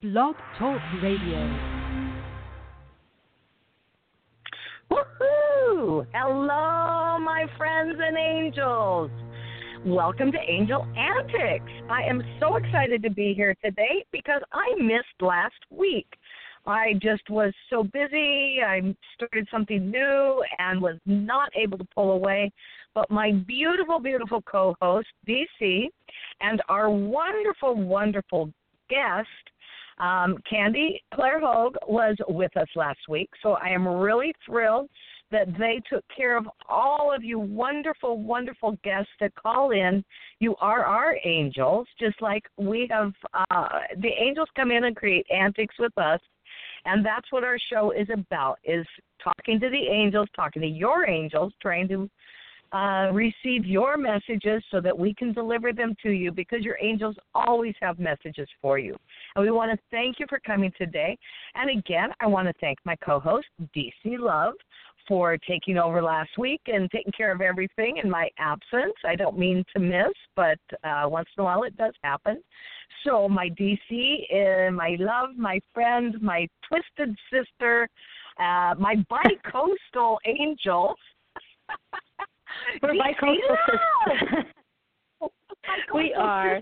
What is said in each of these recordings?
Blog Talk Radio. Woohoo! Hello, my friends and angels. Welcome to Angel Antics. I am so excited to be here today because I missed last week. I just was so busy. I started something new and was not able to pull away. But my beautiful, beautiful co-host, DC, and our wonderful, wonderful guest, Candy Claire Hogue, was with us last week. So I am really thrilled that they took care of all of you wonderful, wonderful guests that call in. You are our angels, just like we have the angels come in and create antics with us. And that's what our show is about, is talking to the angels, talking to your angels, trying to receive your messages so that we can deliver them to you, because your angels always have messages for you. And we want to thank you for coming today. And again, I want to thank my co-host, DC Love, for taking over last week and taking care of everything in my absence. I don't mean to miss, but once in a while it does happen. So my DC, my love, my friend, my twisted sister, my bi-coastal angel. We're bi-coastal sisters. We are.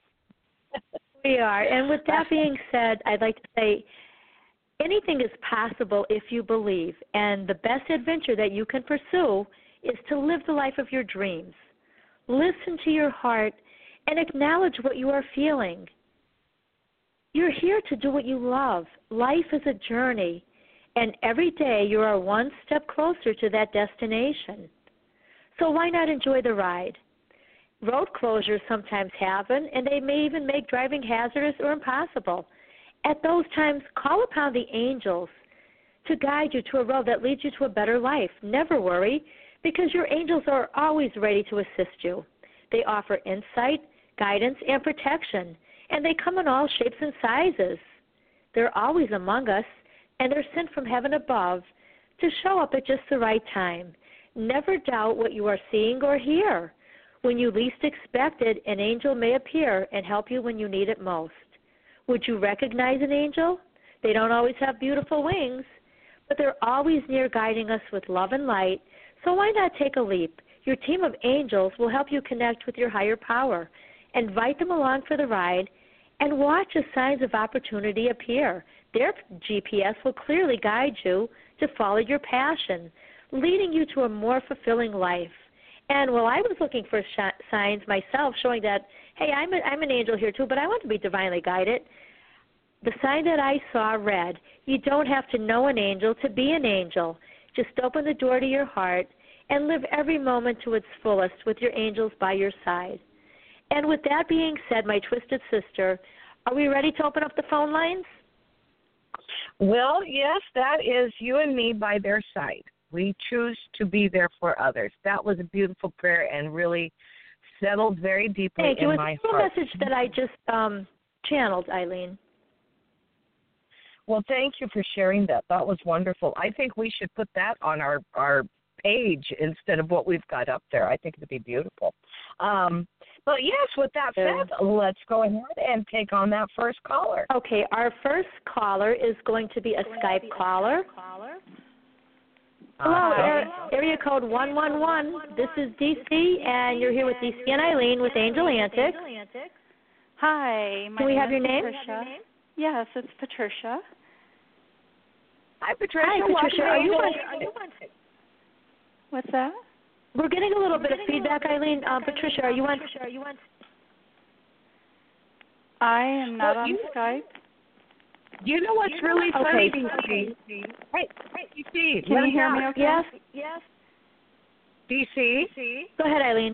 We are. And with that being said, I'd like to say anything is possible if you believe. And the best adventure that you can pursue is to live the life of your dreams. Listen to your heart and acknowledge what you are feeling. You're here to do what you love. Life is a journey, and every day you are one step closer to that destination. So why not enjoy the ride? Road closures sometimes happen, and they may even make driving hazardous or impossible. At those times, call upon the angels to guide you to a road that leads you to a better life. Never worry, because your angels are always ready to assist you. They offer insight, guidance, and protection, and they come in all shapes and sizes. They're always among us, and they're sent from heaven above to show up at just the right time. Never doubt what you are seeing or hear. When you least expect it, an angel may appear and help you when you need it most. Would you recognize an angel? They don't always have beautiful wings, but they're always near, guiding us with love and light. So why not take a leap? Your team of angels will help you connect with your higher power. Invite them along for the ride and watch as signs of opportunity appear. Their GPS will clearly guide you to follow your passion, leading you to a more fulfilling life. And while I was looking for signs myself showing that, hey, I'm an angel here too, but I want to be divinely guided, the sign that I saw read, you don't have to know an angel to be an angel. Just open the door to your heart and live every moment to its fullest with your angels by your side. And with that being said, my twisted sister, are we ready to open up the phone lines? Well, yes, that is you and me by their side. We choose to be there for others. That was a beautiful prayer and really settled very deeply in my heart. heart. Thank you. It's a message that I just channeled, Eileen. Well, thank you for sharing that. That was wonderful. I think we should put that on our page instead of what we've got up there. I think it would be beautiful. But yes, with that said, let's go ahead and take on that first caller. Okay, our first caller is going to be a Skype caller. Hello, area code 111. This is DC, and you're here with DC and Eileen with Angel Antics. Hi. Can we have your name? Patricia. Yes, it's Patricia. Hi, Patricia. Hi, Patricia. Are you on? What's that? We're getting a little bit of feedback, Eileen. Patricia, are you on? I am not on Skype. You know what's really funny, DC? Hey, DC. Can you hear me okay? Yes. DC? Go ahead, Eileen.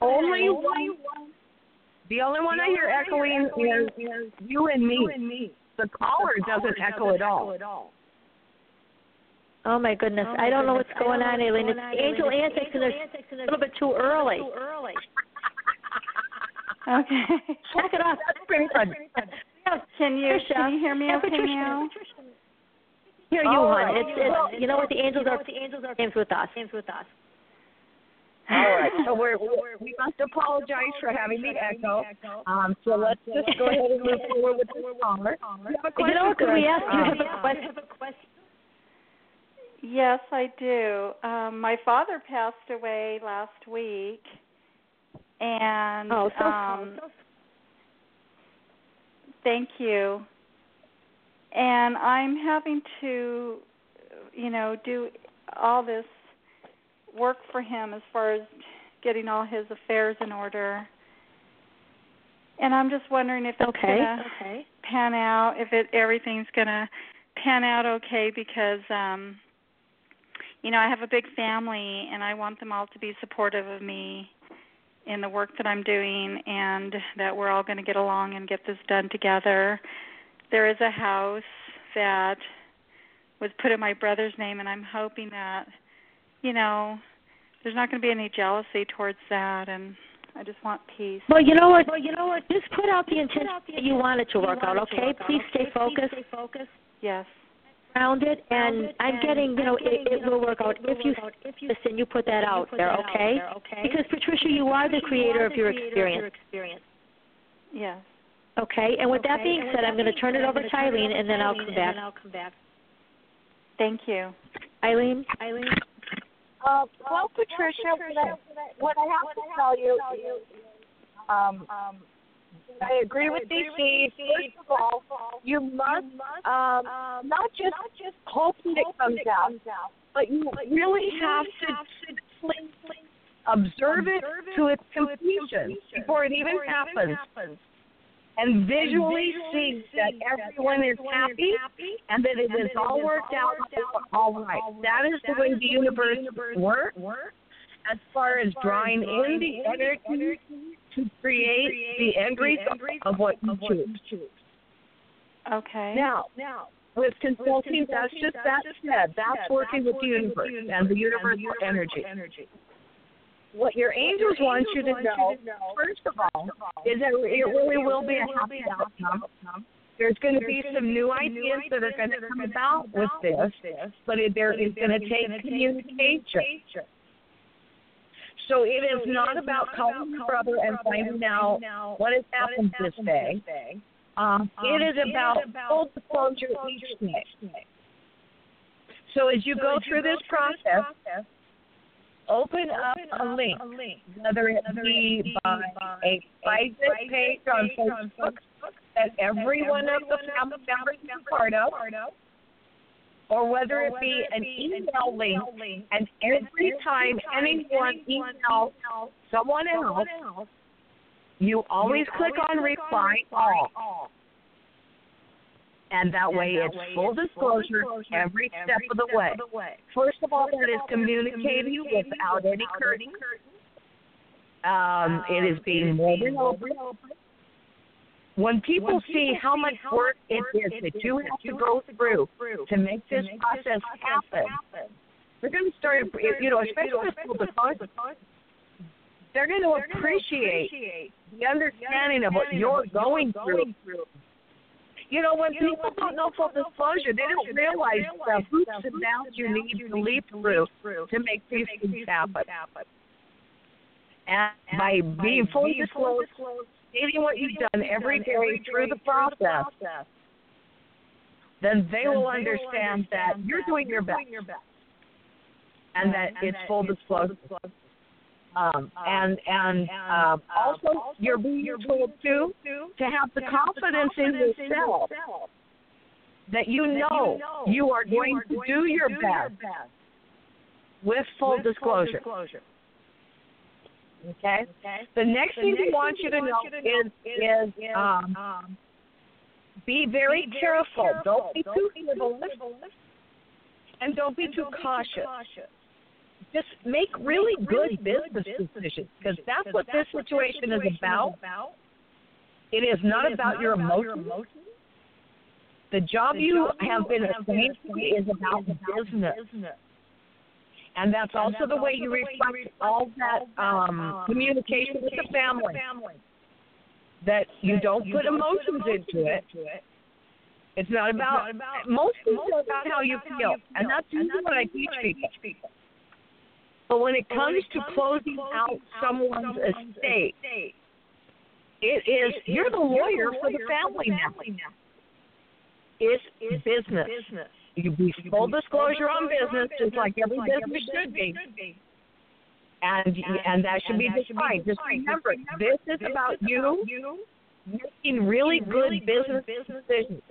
The only one I hear echoing is you and me. The caller doesn't echo at all. Oh, my goodness. I don't know what's going on, Eileen. It's Angel Antics, and it's a little bit too early. Okay. Check it off. That's pretty fun. Can you hear me okay now? Hear you, hon. It's you know what the angels are games with us. All right. So we must apologize for having the echo. So let's just go ahead and move forward with the caller. You know, could we ask you have a question? Yes, I do. My father passed away last week, and thank you. And I'm having to, do all this work for him as far as getting all his affairs in order. And I'm just wondering if it's going to pan out, if everything's going to pan out okay, because, I have a big family, and I want them all to be supportive of me in the work that I'm doing, and that we're all going to get along and get this done together. There is a house that was put in my brother's name, and I'm hoping that, there's not going to be any jealousy towards that, and I just want peace. Well, you know what? Just put out the intent that you want it to work out, okay? Please stay focused. Yes. Grounded, and I'm getting, it will work out if you listen, you put that out there, okay? Because, Patricia, you are the creator of your experience. Yes. Okay, and with that being said, I'm going to turn it over to Eileen, and then I'll come back. Thank you. Eileen? Well, Patricia, what I have to tell you is, I agree with DC. First of all, you must not just hope that it comes out, but you really have to observe it to its completion before it even happens. And visually see that everyone is happy and that it is all worked out all right. That is the way the universe works as far as drawing in the energy to create the end result of what you choose. Okay. Now, with consulting, that's just that said. That's working with the universe and the universal energy. What your angels want you to know, first of all, is that it really will be a happy outcome. There's going to be some new ideas that are going to come about with this, but there is going to take communication. So it is not about calling your brother and finding out what has happened this day. It is about full disclosure each day. So as you go through this process, open up a link, whether it be by a private page on Facebook that every one of the family members is part of, or whether it be an email link, and every time anyone emails someone else, you always click on reply all. And that way it's full disclosure every step of the way. First of all, that is communicating without any curtain. It is being more than open. When people see how much work it is that you have to go through to make this process happen, they're going to start, especially with full disclosure, they're going to appreciate the understanding of what you're going through. When people don't know full disclosure, they don't realize the hoops and downs you need to leap through to make these things happen. And by being fully disclosed, stating what you've done every day through the process, then they will understand that you're doing your best and that it's full disclosure. Also, you're being told, too, to have the confidence in yourself that you know you are going to do your best with full disclosure. Okay? The next thing we want you to know is be very careful. Don't be too frivolous, and don't be too cautious. Just make really good business decisions, because that's what this situation is about. It is not about your emotions. The job you have been assigned to is about business. And that's also the way you reflect all that communication with the family. That you don't put emotions into it. It's not about, most things are about how you feel. And that's usually what I teach people. But when it comes to closing out someone's estate, it is, you're the lawyer for the family now. It's business. You be full disclosure on business, just like every business should be. And that should be defined. Just remember, this is about you making really good business decisions.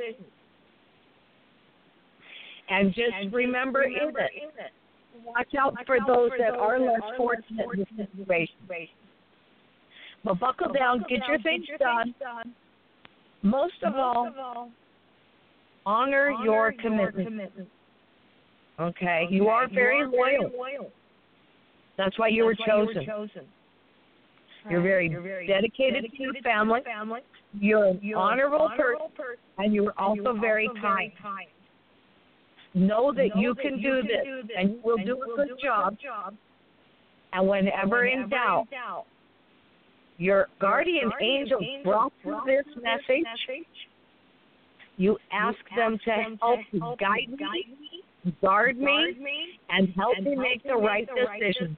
And just remember in it, watch out for those that are less fortunate in this situation. But buckle down, get your things done. Most of all, honor your commitment. Okay? You are very loyal. That's why you were chosen. You're very dedicated to your family. You're an honorable person, and you're also very kind. Know that you can do this, and you will do a good job. And whenever in doubt, your guardian angel brought you this message. You ask them to help you, guide me, guard me, and help me make the right decision.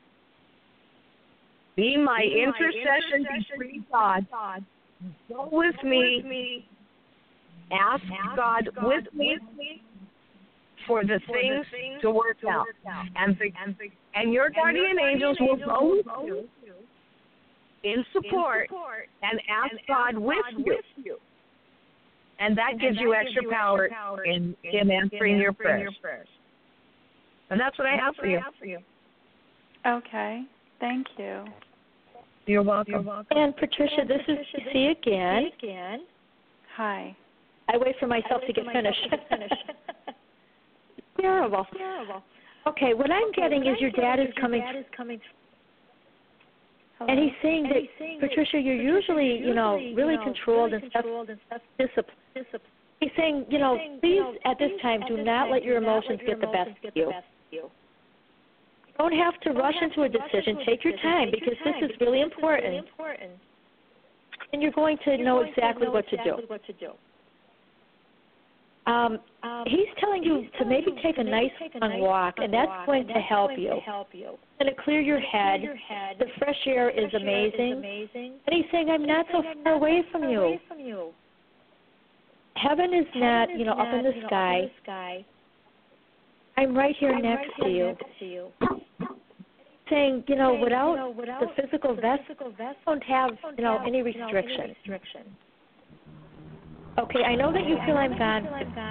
Be my intercession before God. Go with me. Ask God with me for the things to work out. And your guardian angels will go with you in support and ask God with you. And that gives you extra power in answering your prayers. And that's what I have for you. Okay. Thank you. You're welcome. And Patricia, this is C again. Hi. I wait for myself to get finished. Terrible. Okay, what I'm getting is your dad is coming. And he's saying that, Patricia, you're usually, really controlled and stuff, disciplined. He's saying, please, at this time, do not let your emotions get the best of you. You don't have to rush into a decision. Take your time, because this is really important. And you're going to know exactly what to do. He's telling you to maybe take a nice long walk, and that's going to help you. It's going to clear your head. The fresh air is amazing. And he's saying, I'm not so far away from you. Heaven is not, up in the sky. I'm right here next to you. Saying, without the physical vessel, don't have, any restriction. Okay, I know that you feel I'm gone.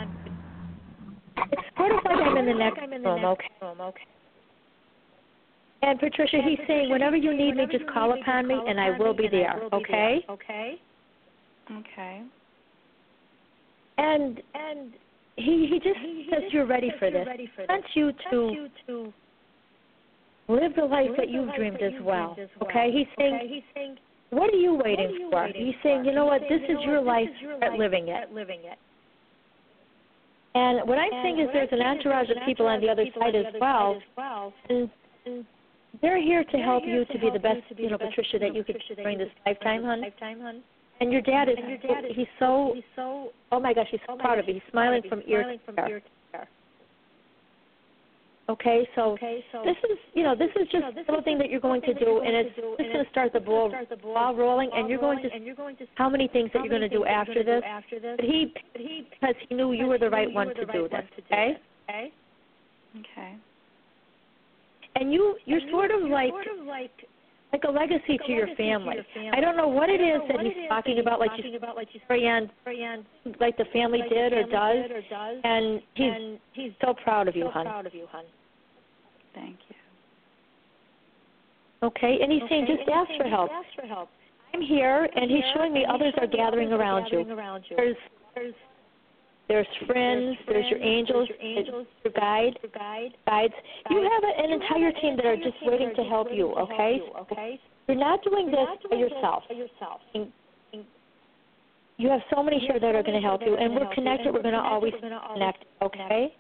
It's sort of like I'm in the next room, okay? And Patricia, he's saying, whenever you need me, just call upon me, and I will be there, okay? Okay. And he just says you're ready for this. He wants you to live the life that you've dreamed as well, okay? He's saying, what are you waiting for? He's saying, you know what, this is your life, start living it. And what I'm saying is there's an entourage of people on the other side as well, and they're here to help you to be the best, Patricia, that you could during this lifetime, hon. And your dad is, he's so, oh my gosh, he's so proud of you. He's smiling from ear to ear. Okay, so this is just a little thing that you're going to do, and it's just going to start the ball rolling, and you're going to how many things that you're going to do after this. But because he knew you were the right one to do this, okay? Okay. And you're sort of like a legacy to your family. I don't know what it is that he's talking about, like you carry on, like the family did or does, and he's so proud of you, hon. Thank you. Okay, and he's saying just ask for help. I'm here, and he's showing me others are gathering around you. There's friends, there's your angels, your guides. You have an entire team that are just waiting to help you, okay? You're not doing this by yourself. You have so many here that are going to help you, and we're connected. We're going to always connect, okay?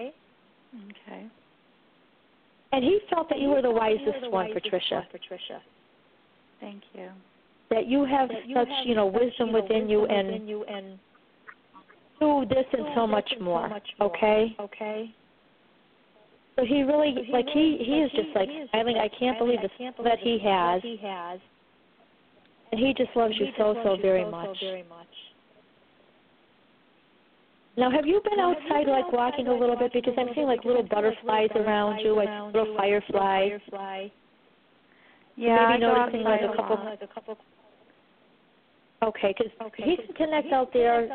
And he felt that you were the wisest one, Patricia. Thank you. That you have such, wisdom within you and do this and so much more, okay? So he really, like, he is just like smiling. I can't believe the smile that he has. And he just loves you so very much. Now, have you been outside, like, walking a little bit? Because I'm seeing, like, little butterflies around you, like little fireflies. Yeah, maybe noticing, like, a couple. Okay, because he can connect out there,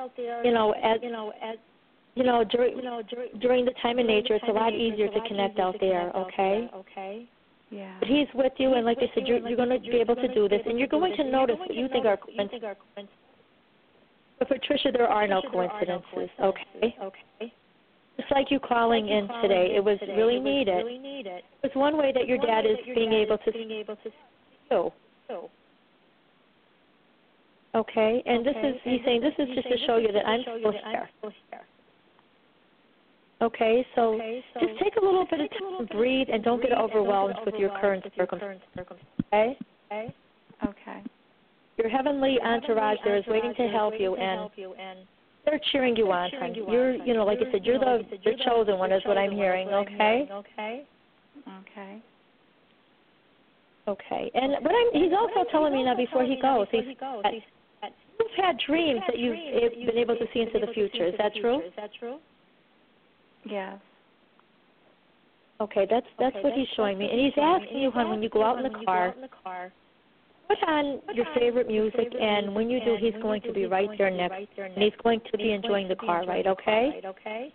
during the time in nature, it's a lot easier to connect out there, okay? Yeah. But he's with you, and like I said, you're going to be able to do this, and you're going to notice what you think are coincidences. But for Tricia, there are no coincidences, okay? Just like you calling in today, it was really needed. It's one way that your dad is being able to see you. Okay, and this is, he's saying, this is just to show you that I'm still here. Okay, so just take a little bit of time, breathe, and don't get overwhelmed with your current circumstances. Okay? Okay. Your heavenly entourage there is waiting to help you, and they're cheering you on, hon. You're, like I said, you're the chosen one, is what I'm hearing. Okay? Okay. Okay. And what he's also telling me now before he goes, you've had dreams that you've been able to see into the future. Is that true? Yes. Okay, that's what he's showing me. And he's asking you, hon, when you go out in the car, put on your favorite music, and when you do, he's going to be right there next, and he's going to be enjoying the car ride, okay? Okay.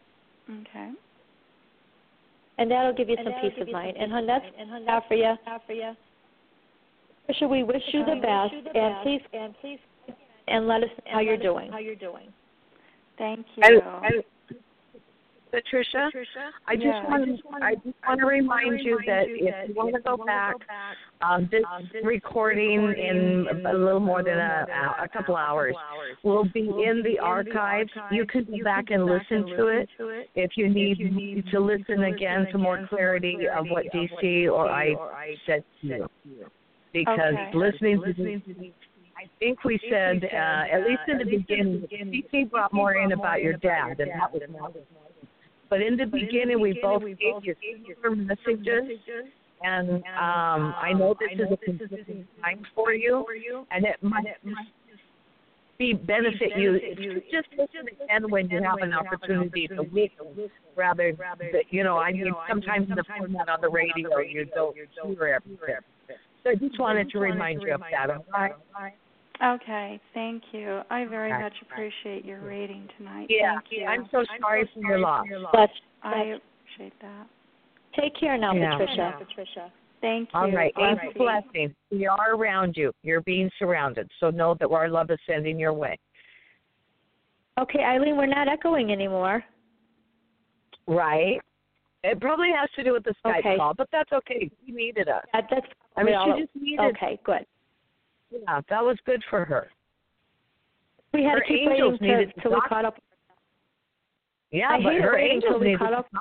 And that'll give you some peace of mind. And, hon, that's all for you. Tricia, we wish you the best, and please, and let us know how you're doing. Thank you. Patricia, I just want to remind you that if you want to go back, this recording in a little more than a couple hours will be in the archives. You can go back and listen to it if you need to listen again to more clarity of what DC or I said to you. Because listening to I think we said, at least in the beginning, DC brought more in about your dad, and that was more. But in the beginning, we both gave you similar messages, and I know this is a consistent time for you, and it might benefit you if you just listen again when you have an opportunity to listen, rather than, I mean, sometimes in the format on the radio, you don't hear everything. So I just wanted to remind you of that, all right? Okay, thank you. I very much appreciate your reading tonight. Yeah, thank you. I'm so sorry for your loss. I appreciate that. Take care now, Patricia. Thank you. All right, angel blessings. We are around you. You're being surrounded, so know that our love is sending your way. Okay, Eileen, we're not echoing anymore. Right. It probably has to do with the Skype call, but that's okay. You needed us. That's she just needed. Okay, good. Yeah, that was good for her. We had to keep waiting till we caught up. Yeah, but her angels needed to talk.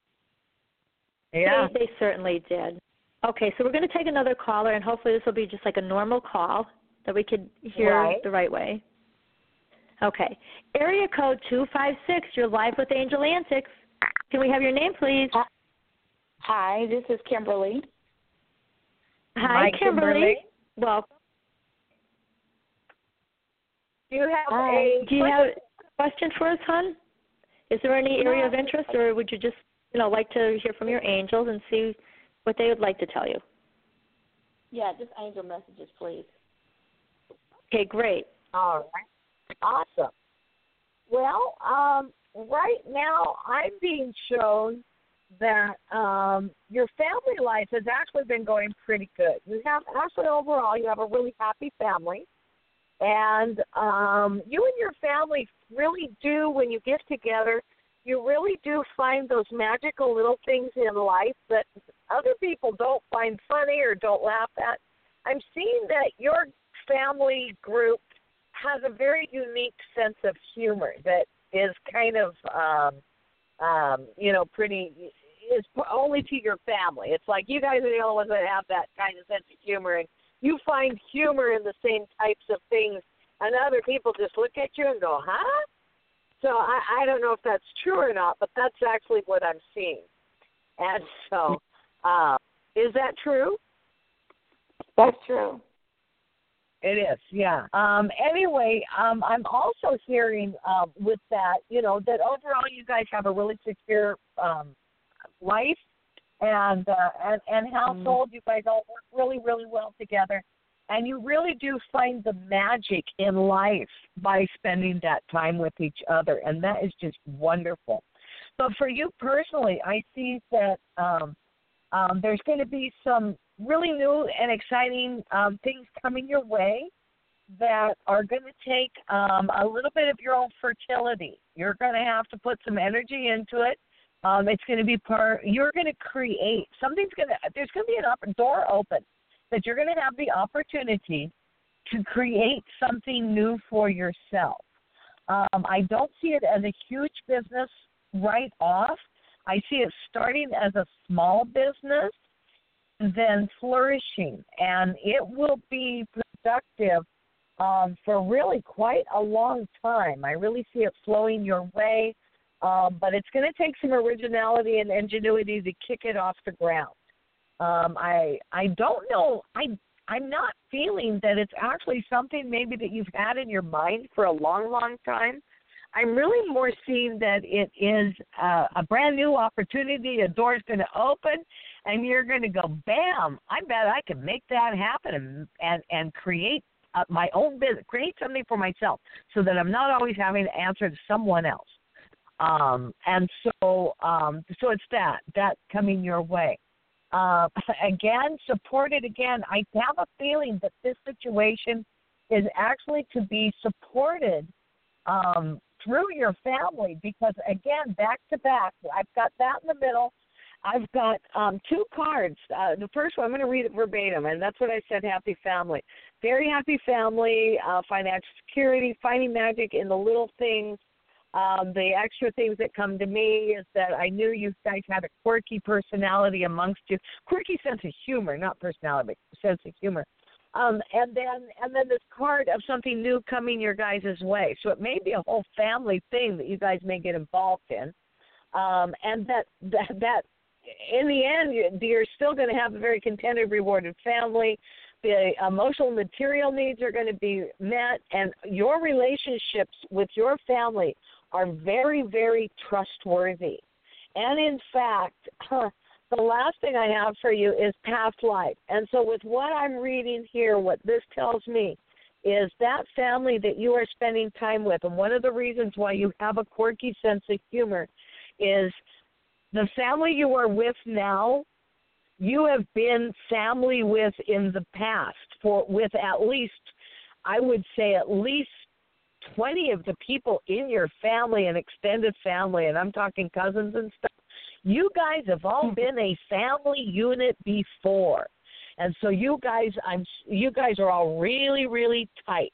Yeah. They certainly did. Okay, so we're going to take another caller, and hopefully this will be just like a normal call that we could hear the right way. Okay. Area code 256, you're live with Angel Antics. Can we have your name, please? Hi, this is Kimberly. Hi, Kimberly. Welcome. Do you have a question for us, hon? Is there any area of interest, or would you just, like to hear from your angels and see what they would like to tell you? Yeah, just angel messages, please. Okay, great. All right. Awesome. Well, right now I'm being shown that your family life has actually been going pretty good. Overall, you have a really happy family. And you and your family really do, when you get together, you really do find those magical little things in life that other people don't find funny or don't laugh at. I'm seeing that your family group has a very unique sense of humor that is kind of, is only to your family. It's like you guys are the only ones that have that kind of sense of humor, and you find humor in the same types of things, and other people just look at you and go, huh? So I don't know if that's true or not, but that's actually what I'm seeing. And so, is that true? That's true. It is, yeah. Anyway, I'm also hearing with that, that overall you guys have a really secure life and household. You guys all work really, really well together. And you really do find the magic in life by spending that time with each other. And that is just wonderful. But for you personally, I see that there's going to be some really new and exciting things coming your way that are going to take a little bit of your own fertility. You're going to have to put some energy into it. It's going to be you're going to create, there's going to be a door open that you're going to have the opportunity to create something new for yourself. I don't see it as a huge business right off. I see it starting as a small business, then flourishing, and it will be productive for really quite a long time. I really see it flowing your way, but it's going to take some originality and ingenuity to kick it off the ground. I don't know. I'm not feeling that it's actually something maybe that you've had in your mind for a long, long time. I'm really more seeing that it is a brand new opportunity. A door's going to open, and you're going to go, bam, I bet I can make that happen and create my own business, create something for myself so that I'm not always having to answer to someone else. And so it's that coming your way. Again, supported again. I have a feeling that this situation is actually to be supported through your family because, again, back to back, I've got that in the middle. I've got two cards. The first one, I'm going to read it verbatim, and that's what I said, happy family. Very happy family, financial security, finding magic in the little things. The extra things that come to me is that I knew you guys had a quirky personality amongst you. Quirky sense of humor, not personality, but sense of humor. And then this card of something new coming your guys' way. So it may be a whole family thing that you guys may get involved in. And that in the end, you're still going to have a very contented, rewarded family. The emotional and material needs are going to be met, and your relationships with your family are very, very trustworthy. And in fact, the last thing I have for you is past life. And so with what I'm reading here, what this tells me is that family that you are spending time with, and one of the reasons why you have a quirky sense of humor is the family you are with now, you have been family with in the past with at least, I would say at least 20 of the people in your family and extended family, and I'm talking cousins and stuff. You guys have all been a family unit before. And so you guys are all really, really tight.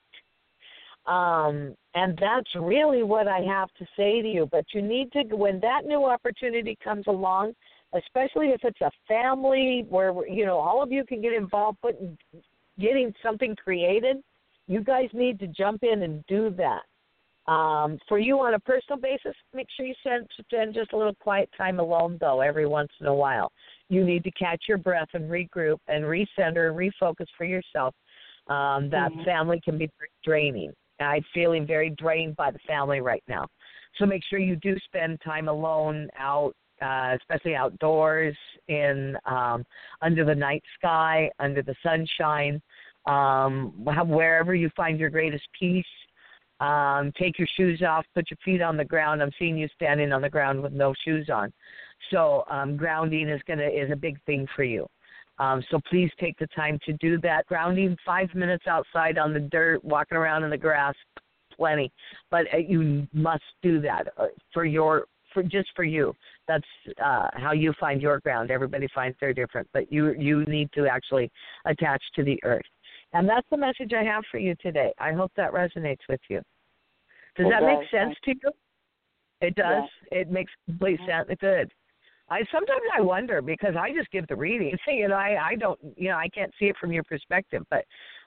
And that's really what I have to say to you. But you need to, when that new opportunity comes along, especially if it's a family where, all of you can get involved getting something created, you guys need to jump in and do that. For you on a personal basis, make sure you spend just a little quiet time alone, though, every once in a while. You need to catch your breath and regroup and recenter and refocus for yourself. That family can be draining. I'm feeling very drained by the family right now. So make sure you do spend time alone out, especially outdoors, in under the night sky, under the sunshine, wherever you find your greatest peace. Take your shoes off, put your feet on the ground. I'm seeing you standing on the ground with no shoes on. So grounding is a big thing for you. So please take the time to do that. Grounding 5 minutes outside on the dirt, walking around in the grass, plenty. But you must do that just for you. That's how you find your ground. Everybody finds their different, but you need to actually attach to the earth. And that's the message I have for you today. I hope that resonates with you. Does that make sense to you? It does. Yeah. It makes complete sense. Good. Sometimes I wonder because I just give the reading. I don't. I can't see it from your perspective, but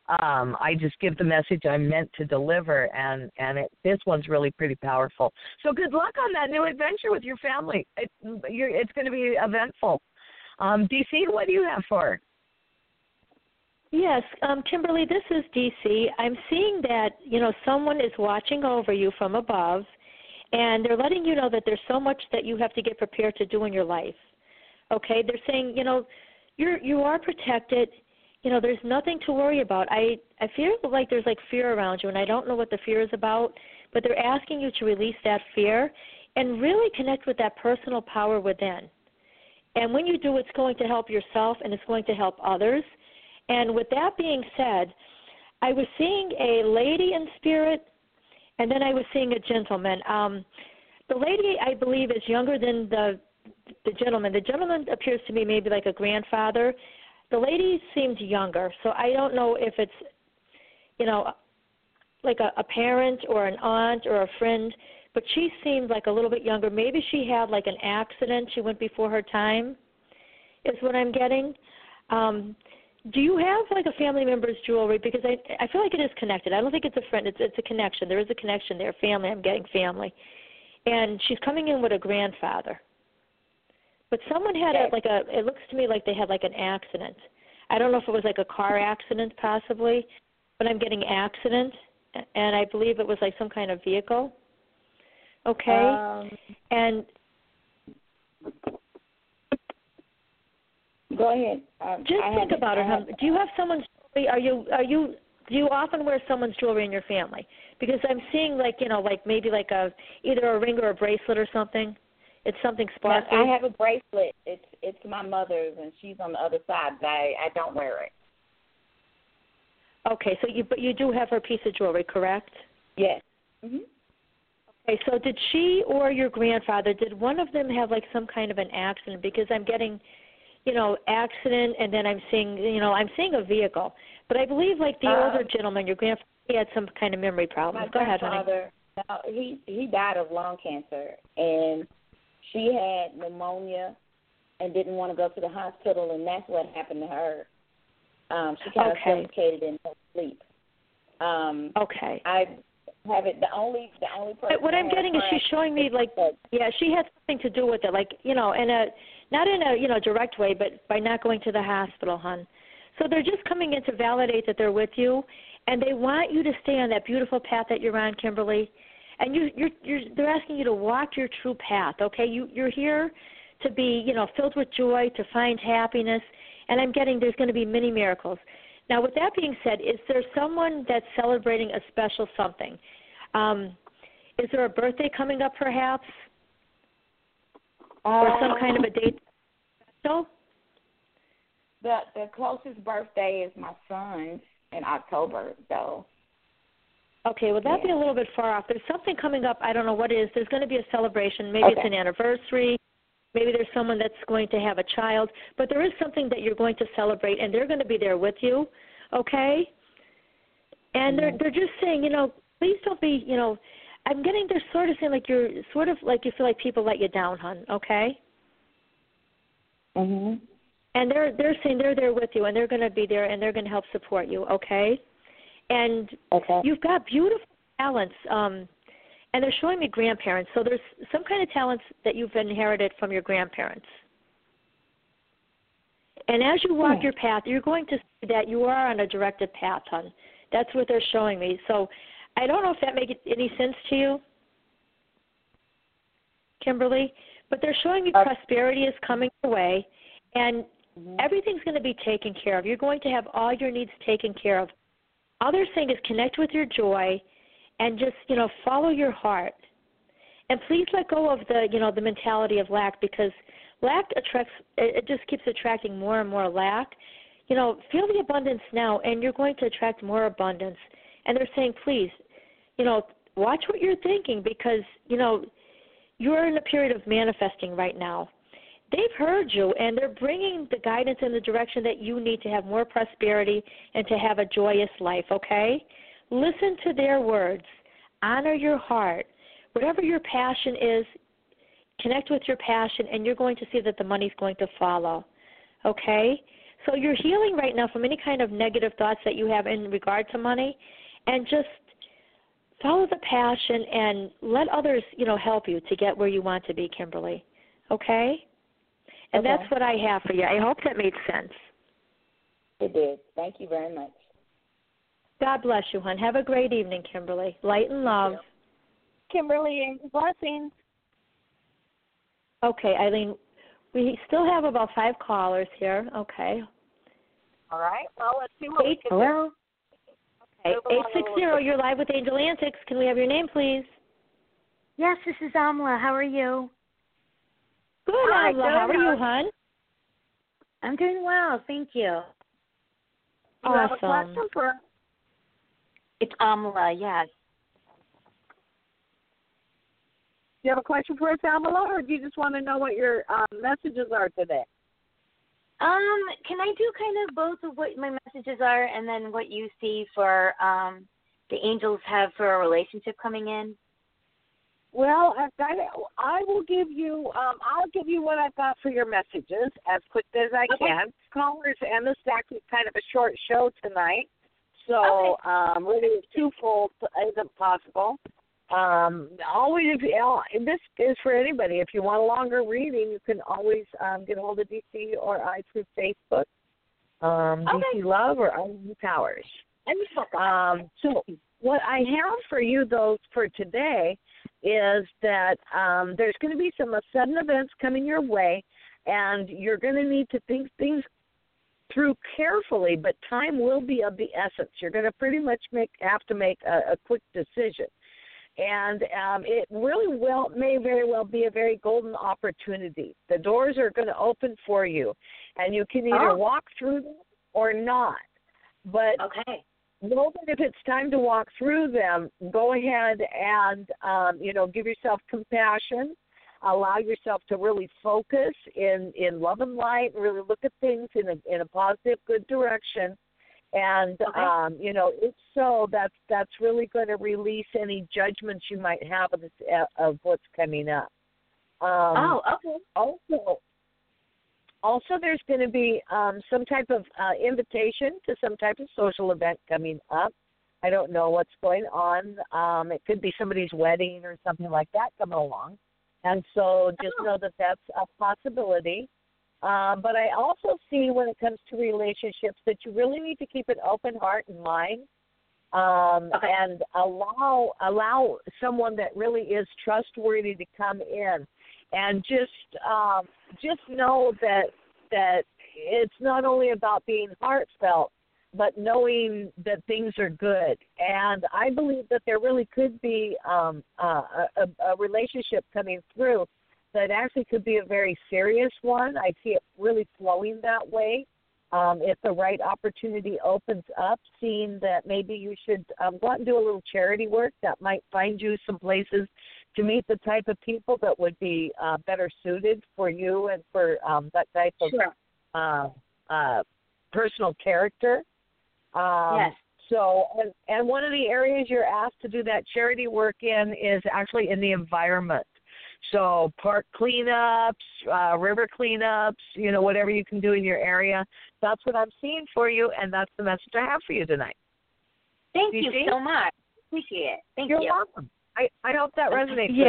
I just give the message I'm meant to deliver, and this one's really pretty powerful. So good luck on that new adventure with your family. It's going to be eventful. DC, what do you have for her? Yes, Kimberly, this is DC. I'm seeing that, someone is watching over you from above, and they're letting you know that there's so much that you have to get prepared to do in your life. Okay? They're saying, you are protected. There's nothing to worry about. I feel like there's fear around you, and I don't know what the fear is about, but they're asking you to release that fear and really connect with that personal power within. And when you do, it's going to help yourself and it's going to help others. And with that being said, I was seeing a lady in spirit, and then I was seeing a gentleman. The lady, I believe, is younger than the gentleman. The gentleman appears to be maybe like a grandfather. The lady seemed younger, so I don't know if it's, like a parent or an aunt or a friend, but she seemed like a little bit younger. Maybe she had like an accident. She went before her time is what I'm getting. Do you have like a family member's jewelry? Because I feel like it is connected. I don't think it's a friend. It's a connection. There is a connection there. Family. I'm getting family. And she's coming in with a grandfather. But someone had it looks to me like they had like an accident. I don't know if it was like a car accident possibly, but I'm getting accident, and I believe it was like some kind of vehicle. Okay? And go ahead. Just think about it. Do you have someone's jewelry? Do you often wear someone's jewelry in your family? Because I'm seeing like maybe like either a ring or a bracelet or something. It's something sparkly. I have a bracelet. It's my mother's, and she's on the other side. But I don't wear it. Okay, so you do have her piece of jewelry, correct? Yes. Mhm. Okay, so did she or your grandfather, did one of them have like some kind of an accident? Because I'm getting, accident, and then I'm seeing, I'm seeing a vehicle. But I believe like the older gentleman, your grandfather, he had some kind of memory problems. Go ahead, honey. He died of lung cancer, and she had pneumonia and didn't want to go to the hospital, and that's what happened to her. She kind of suffocated in her sleep. Okay. I have it. The only person. What I'm getting is she's showing me she had something to do with it, not in a direct way, but by not going to the hospital, hon. So they're just coming in to validate that they're with you, and they want you to stay on that beautiful path that you're on, Kimberly. And they're asking you to walk your true path. Okay, you're here to be filled with joy, to find happiness, and I'm getting there's going to be many miracles. Now, with that being said, is there someone that's celebrating a special something? Is there a birthday coming up, perhaps, or some kind of a date special? The closest birthday is my son's in October, so. Okay, well, that'd be a little bit far off. There's something coming up. I don't know what it is. There's going to be a celebration. Maybe it's an anniversary. Maybe there's someone that's going to have a child. But there is something that you're going to celebrate, and they're going to be there with you, okay? And they're just saying, please don't be, I'm getting, they're sort of saying like you're sort of like you feel like people let you down, hon, okay? Mhm. And they're saying they're there with you, and they're going to be there, and they're going to help support you, okay? And you've got beautiful talents, and they're showing me grandparents. So there's some kind of talents that you've inherited from your grandparents. And as you walk your path, you're going to see that you are on a directed path, hon. That's what they're showing me. So I don't know if that makes any sense to you, Kimberly, but they're showing me prosperity is coming your way, and everything's going to be taken care of. You're going to have all your needs taken care of. All they're saying is connect with your joy and just, follow your heart. And please let go of the mentality of lack, because lack it just keeps attracting more and more lack. Feel the abundance now, and you're going to attract more abundance. And they're saying, please, watch what you're thinking, because, you're in a period of manifesting right now. They've heard you, and they're bringing the guidance in the direction that you need to have more prosperity and to have a joyous life, okay? Listen to their words. Honor your heart. Whatever your passion is, connect with your passion, and you're going to see that the money's going to follow, okay? So you're healing right now from any kind of negative thoughts that you have in regard to money, and just follow the passion and let others, help you to get where you want to be, Kimberly. Okay? And Okay. that's what I have for you. I hope that made sense. It did. Thank you very much. God bless you, hon. Have a great evening, Kimberly. Light and love. Kimberly, blessings. Okay, Eileen, we still have about 5 callers here. Okay. All right. Well, let's see what we can do. Okay, 860, you're live with Angel Antics. Can we have your name, please? Yes, this is Amla. How are you? Good, Amla. How are you, hon? I'm doing well, thank you. You have a question for us? It's Amla, yes. Do you have a question for us, Amala, or do you just want to know what your messages are today? Can I do kind of both of what my messages are and then what you see for the angels have for a relationship coming in? Well, I will give you. I'll give you what I've got for your messages as quick as I can. Callers, and this is actually kind of a short show tonight, so really twofold isn't possible. Always, this is for anybody. If you want a longer reading, you can always get a hold of DC or I through Facebook, DC Love or Eileen Powers. So what I have for you, though, for today is that there's going to be some sudden events coming your way, and you're going to need to think things through carefully, but time will be of the essence. You're going to pretty much have to make a quick decision. And it really may very well be a very golden opportunity. The doors are going to open for you, and you can either walk through them or not. But know that if it's time to walk through them, go ahead and, give yourself compassion. Allow yourself to really focus in love and light, and really look at things in a positive, good direction. And, if so, that's really going to release any judgments you might have of what's coming up. Also, there's going to be some type of invitation to some type of social event coming up. I don't know what's going on. It could be somebody's wedding or something like that coming along. And so just know that that's a possibility. But I also see when it comes to relationships that you really need to keep an open heart and mind, and allow someone that really is trustworthy to come in, and just know that it's not only about being heartfelt, but knowing that things are good. And I believe that there really could be a relationship coming through that actually could be a very serious one. I see it really flowing that way. If the right opportunity opens up, seeing that maybe you should go out and do a little charity work that might find you some places to meet the type of people that would be better suited for you and for that type of personal character. Yes. So, and one of the areas you're asked to do that charity work in is actually in the environment. So park cleanups, river cleanups, whatever you can do in your area. That's what I'm seeing for you, and that's the message I have for you tonight. Thank you so much. Appreciate it. Thank you. You're welcome. I hope that resonates with you.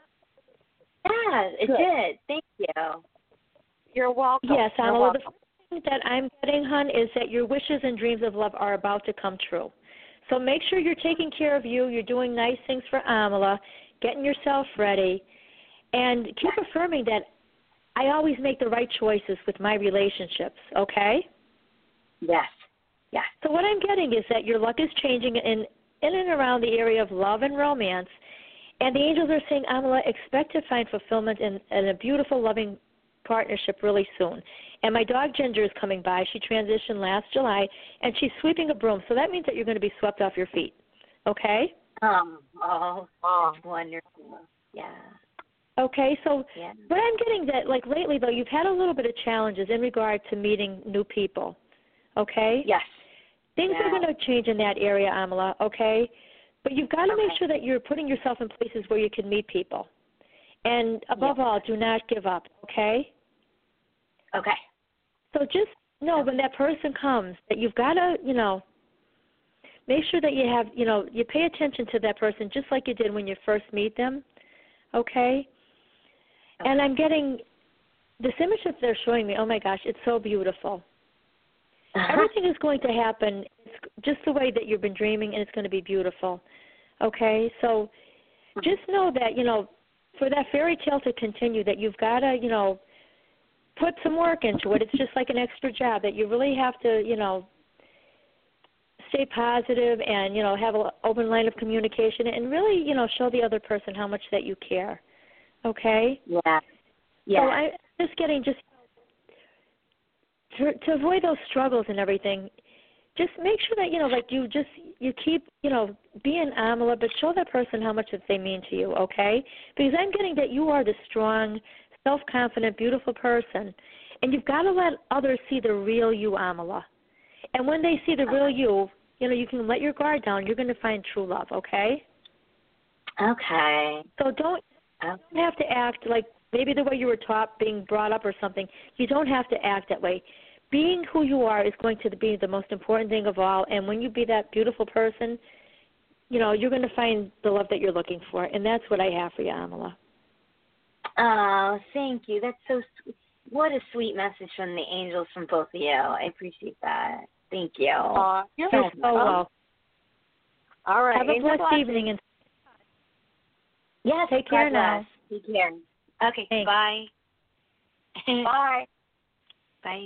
Yeah, it did. Thank you. You're welcome. Yes, Amala, the thing that I'm getting, hon, is that your wishes and dreams of love are about to come true. So make sure you're taking care of you. You're doing nice things for Amala, getting yourself ready. And keep affirming that I always make the right choices with my relationships, okay? Yes. Yeah. So what I'm getting is that your luck is changing in and around the area of love and romance. And the angels are saying, Amala, expect to find fulfillment in a beautiful, loving partnership really soon. And my dog Ginger is coming by. She transitioned last July, and she's sweeping a broom. So that means that you're going to be swept off your feet, okay? That's wonderful. Yeah. Okay, so what I'm getting that, like lately, though, you've had a little bit of challenges in regard to meeting new people, okay? Yes. Things are going to change in that area, Amala, okay? But you've got to make sure that you're putting yourself in places where you can meet people. And above all, do not give up, okay? Okay. So just No, when that person comes, that you've got to, make sure that you have, you pay attention to that person just like you did when you first meet them, okay? And I'm getting this image that they're showing me. Oh, my gosh, it's so beautiful. Everything is going to happen just the way that you've been dreaming, and it's going to be beautiful, okay? So just know that, for that fairy tale to continue, that you've got to, put some work into it. It's just like an extra job that you really have to, stay positive and, have an open line of communication and really, show the other person how much that you care, okay? Yeah. So I'm just getting to avoid those struggles and everything, just make sure that, you keep, being Amala, but show that person how much that they mean to you, okay? Because I'm getting that you are the strong, self-confident, beautiful person, and you've got to let others see the real you, Amala. And when they see the real you, you can let your guard down. You're going to find true love, okay? Okay. So don't have to act like maybe the way you were taught, being brought up or something. You don't have to act that way. Being who you are is going to be the most important thing of all, and when you be that beautiful person, you're going to find the love that you're looking for, and that's what I have for you, Amala. Oh, thank you. That's so sweet. What a sweet message from the angels from both of you. I appreciate that. Thank you. You're so welcome. All right. Have a blessed evening. And yes, take care now. Take care. Okay, thanks. Bye. Bye. Bye.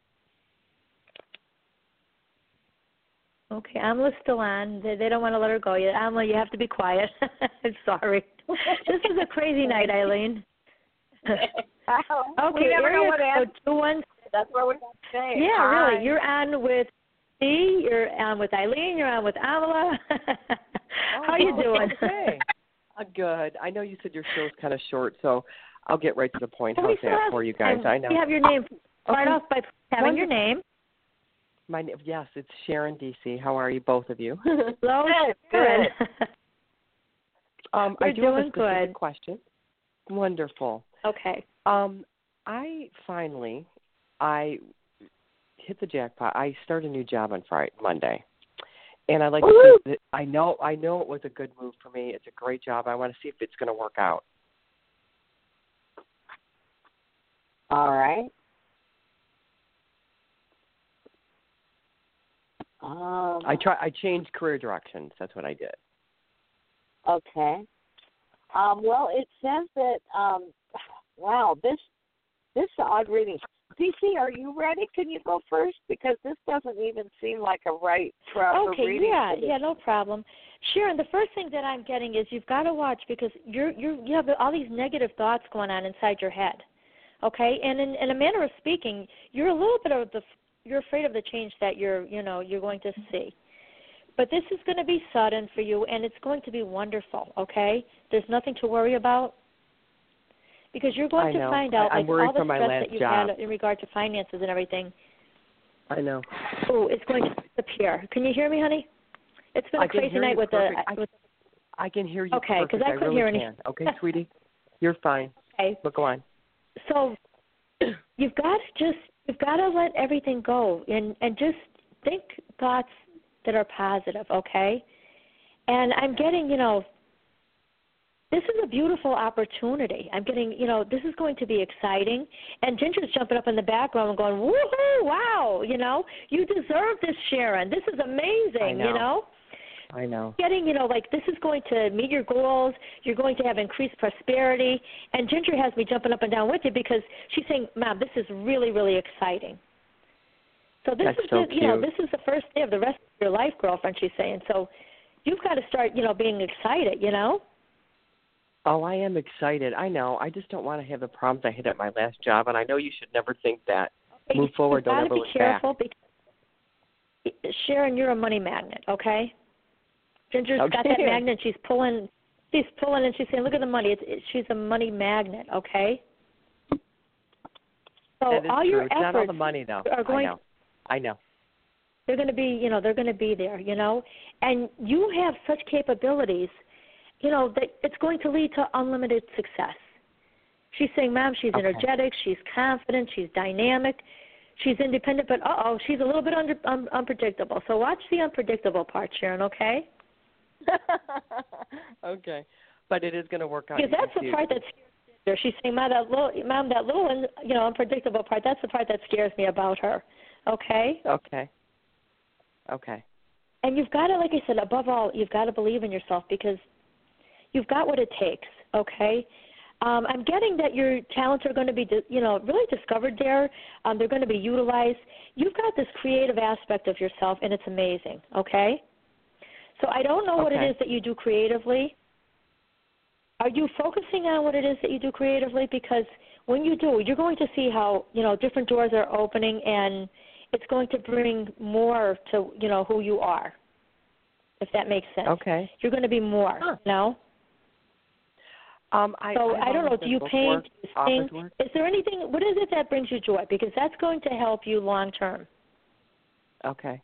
Okay, Amala's still on. They don't want to let her go yet. Amala, you have to be quiet. I'm sorry. This is a crazy night, Eileen. Okay, area code 21. That's where we got to stay. Yeah, Hi. really. You're on with Dee. You're on with Eileen. You're on with Amala. How you doing? Okay. Good. I know you said your show's kind of short, so I'll get right to the point. How's that for you guys? I know. We have your name. Start off by having your name. Yes, it's Sharon DC. How are you, both of you? Hello. Good. I do have a specific good. question. Wonderful. Okay. I hit the jackpot. I start a new job on Monday, and I like to think that I know it was a good move for me. It's a great job. I want to see if it's going to work out. All right. I changed career directions. That's what I did. Okay. Well, it says that. Wow, this odd reading. DC, are you ready? Can you go first? Because this doesn't even seem like a proper reading. Okay, yeah, no problem. Sharon, the first thing that I'm getting is you've got to watch because you have all these negative thoughts going on inside your head. Okay, and in a manner of speaking, you're a little bit you're afraid of the change that you're going to see. But this is going to be sudden for you, and it's going to be wonderful. Okay, there's nothing to worry about. Because you're going to find out all the stress that you've had in regard to finances and everything. I know. Oh, it's going to disappear. Can you hear me, honey? It's been a crazy night with the. I can hear you. Okay, because I couldn't hear anything. Okay, sweetie, you're fine. Okay. But go on. So you've got to let everything go and just think thoughts that are positive. Okay. And I'm getting this is a beautiful opportunity. I'm getting, this is going to be exciting. And Ginger's jumping up in the background and going, woohoo, wow, you deserve this, Sharon. This is amazing, I know. Getting, this is going to meet your goals. You're going to have increased prosperity. And Ginger has me jumping up and down with you because she's saying, Mom, this is really, really exciting. So this That's is so cute. This is the first day of the rest of your life, girlfriend, she's saying. So you've got to start, being excited, Oh, I am excited. I know. I just don't want to have the problems I had at my last job, and I know you should never think that. Move forward, don't ever look back. You've got to be careful because, Sharon, you're a money magnet, okay? Ginger's got that magnet. She's pulling, and she's saying, look at the money. She's a money magnet, okay? So that is all true. your It's efforts not all the money, though. are going. I know. They're going to be, they're going to be there, and you have such capabilities. That it's going to lead to unlimited success. She's saying, Mom, she's energetic, she's confident, she's dynamic. She's independent, but she's a little bit unpredictable. So watch the unpredictable part, Sharon. Okay. Okay, but it is going to work out. Because that's the part that scares her. She's saying, Mom, that little, unpredictable part. That's the part that scares me about her. Okay. Okay. Okay. And you've got to, like I said, above all, you've got to believe in yourself because you've got what it takes. Okay. I'm getting that your talents are going to be, really discovered there. They're going to be utilized. You've got this creative aspect of yourself, and it's amazing. Okay. So I don't know what it is that you do creatively. Are you focusing on what it is that you do creatively? Because when you do, you're going to see how, different doors are opening, and it's going to bring more to, who you are, if that makes sense. Okay. You're going to be more, no? I don't know, do you paint, do you sing? Is there anything, what is it that brings you joy? Because that's going to help you long term. Okay.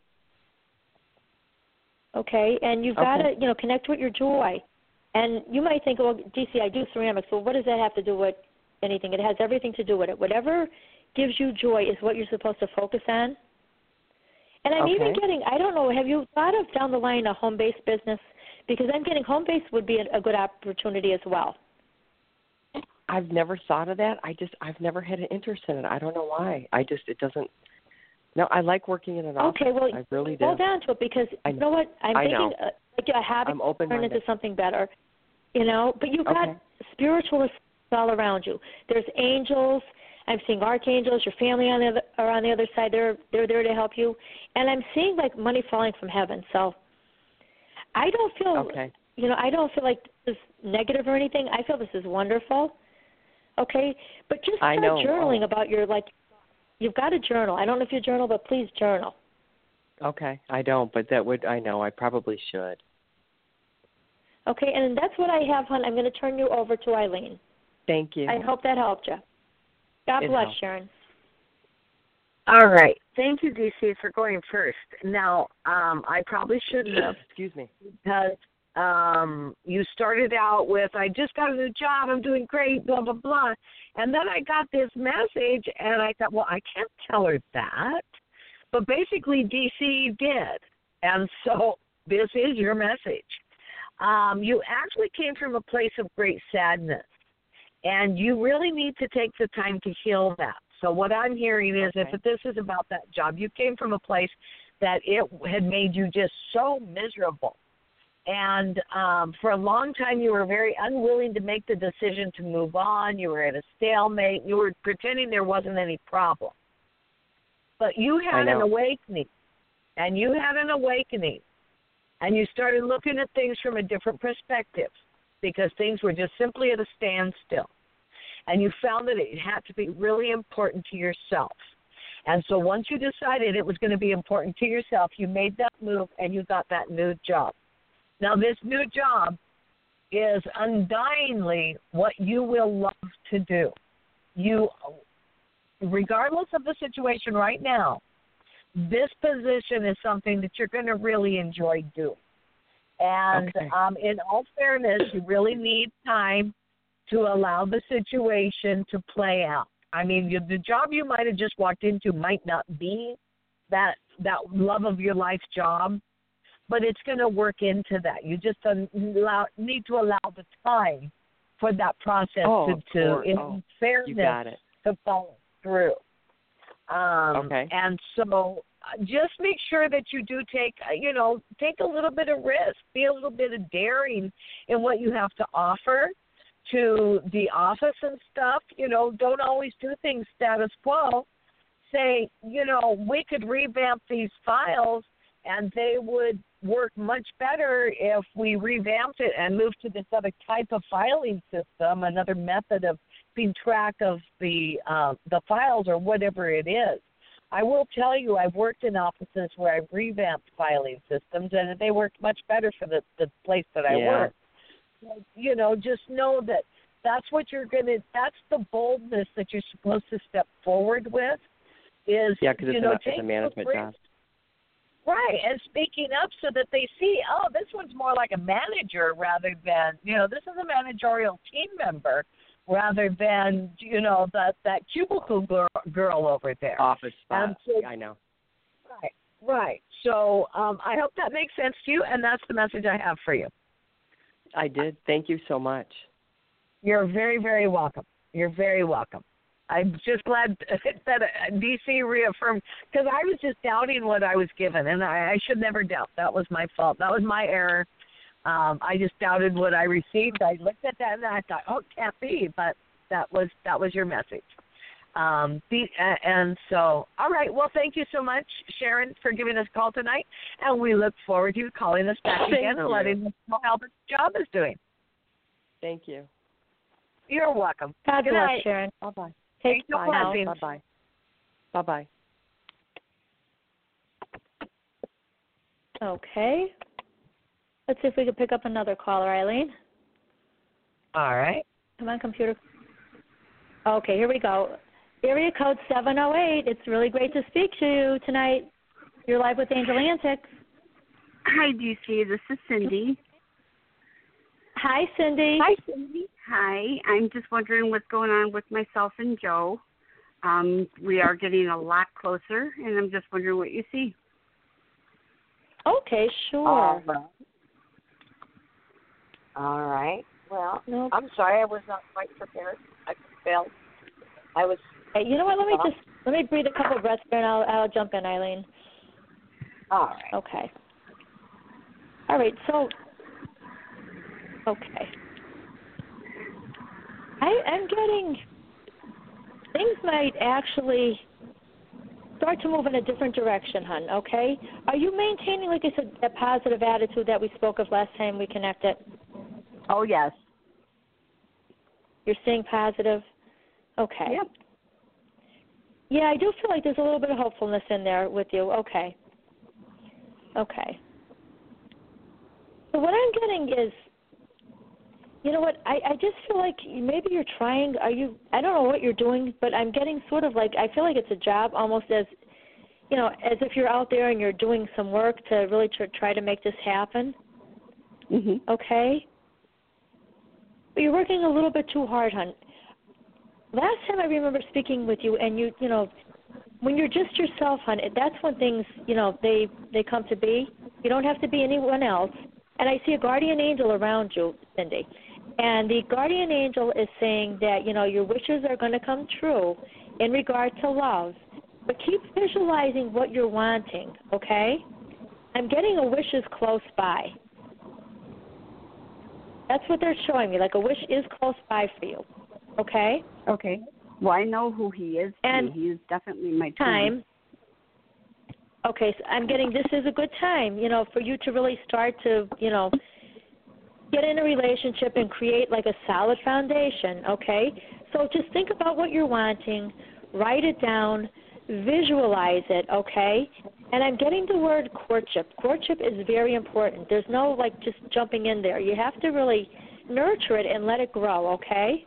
Okay, and you've got to, connect with your joy. And you might think, well, DC, I do ceramics. Well, what does that have to do with anything? It has everything to do with it. Whatever gives you joy is what you're supposed to focus on. And I'm even getting, I don't know, have you thought of down the line a home-based business? Because I'm getting home-based would be a good opportunity as well. I've never thought of that. I've never had an interest in it. I don't know why. It doesn't. No, I like working in an office. Okay, well, I really do. Hold on to it because you know what? I'm thinking like a habit turn into something better. But you've got spiritualists all around you. There's angels. I'm seeing archangels. Your family are on the other side. They're there to help you. And I'm seeing like money falling from heaven. So I don't feel I don't feel like this is negative or anything. I feel this is wonderful. Okay? But just start journaling about your you've got to journal. I don't know if you journal, but please journal. Okay. I don't, but I know I probably should. Okay, and that's what I have, hon. I'm going to turn you over to Eileen. Thank you. I hope that helped you. God bless, Sharon. All right. Thank you, DC, for going first. Now, I probably shouldn't have. Excuse me. Because you started out with, I just got a new job, I'm doing great, blah, blah, blah. And then I got this message, and I thought, well, I can't tell her that. But basically, DC did. And so this is your message. You actually came from a place of great sadness, and you really need to take the time to heal that. So what I'm hearing is if this is about that job, you came from a place that it had made you just so miserable. And for a long time, you were very unwilling to make the decision to move on. You were at a stalemate. You were pretending there wasn't any problem. But you had an awakening, and you had an awakening. And you started looking at things from a different perspective because things were just simply at a standstill. And you found that it had to be really important to yourself. And so once you decided it was going to be important to yourself, you made that move and you got that new job. Now, this new job is undyingly what you will love to do. You, regardless of the situation right now, this position is something that you're going to really enjoy doing. And in all fairness, you really need time to allow the situation to play out. I mean, the job you might have just walked into might not be that love of your life job, but it's going to work into that. You just need to allow the time for that process in fairness, to follow through. And so just make sure that you do take a little bit of risk, be a little bit of daring in what you have to offer to the office and stuff. Don't always do things status quo. Say, we could revamp these files and they would work much better if we revamped it and moved to this other type of filing system, another method of keeping track of the files or whatever it is. I will tell you, I've worked in offices where I've revamped filing systems, and they worked much better for the place that I work. Just know that that's what that's the boldness that you're supposed to step forward with. Is because it's a management job. Right, and speaking up so that they see, this one's more like a manager rather than, this is a managerial team member. rather than, that cubicle girl over there. Office spot. And so, I know. Right. So I hope that makes sense to you, and that's the message I have for you. I did. Thank you so much. You're very, very welcome. You're very welcome. I'm just glad that DC reaffirmed, because I was just doubting what I was given, and I should never doubt. That was my fault. That was my error. I just doubted what I received. I looked at that and I thought, oh, it can't be, but that was your message. And so, all right. Well, thank you so much, Sharon, for giving us a call tonight, and we look forward to you calling us back again and letting us know how the job is doing. Thank you. You're welcome. God Good bless, night. Sharon. Bye-bye. Take care. Bye-bye. Bye-bye. Okay. Let's see if we can pick up another caller, Eileen. All right. Come on, computer. Okay, here we go. Area code 708. It's really great to speak to you tonight. You're live with Angel Antics. Hi, DC. This is Cindy. Hi, Cindy. Hi, Cindy. Hi. I'm just wondering what's going on with myself and Joe. We are getting a lot closer, and I'm just wondering what you see. Okay, sure. All right. Well, Nope. I'm sorry I was not quite prepared. I felt I was. Hey, you know what? Let me breathe a couple breaths here, and I'll jump in, Eileen. All right. Okay. All right. So, okay. I'm getting things might actually start to move in a different direction, hon. Okay. Are you maintaining, like I said, that positive attitude that we spoke of last time we connected? Oh, yes. You're staying positive? Okay. Yep. Yeah, I do feel like there's a little bit of hopefulness in there with you. Okay. Okay. So what I'm getting is, you know what, I just feel like maybe you're trying, I don't know what you're doing, but I'm getting sort of like, I feel like it's a job almost as if you're out there and you're doing some work to really try to make this happen. Mm-hmm. Okay? But you're working a little bit too hard, hon. Last time I remember speaking with you, and you know, when you're just yourself, hon, that's when things, they come to be. You don't have to be anyone else. And I see a guardian angel around you, Cindy. And the guardian angel is saying that, your wishes are going to come true in regard to love. But keep visualizing what you're wanting, okay? I'm getting a wish is close by. That's what they're showing me, like a wish is close by for you, okay? Okay. Well, I know who he is. And he is definitely my time. twin. Okay, so I'm getting this is a good time, for you to really start to, get in a relationship and create like a solid foundation, okay? So just think about what you're wanting, write it down, visualize it, okay? And I'm getting the word courtship. Courtship is very important. There's no, just jumping in there. You have to really nurture it and let it grow, okay?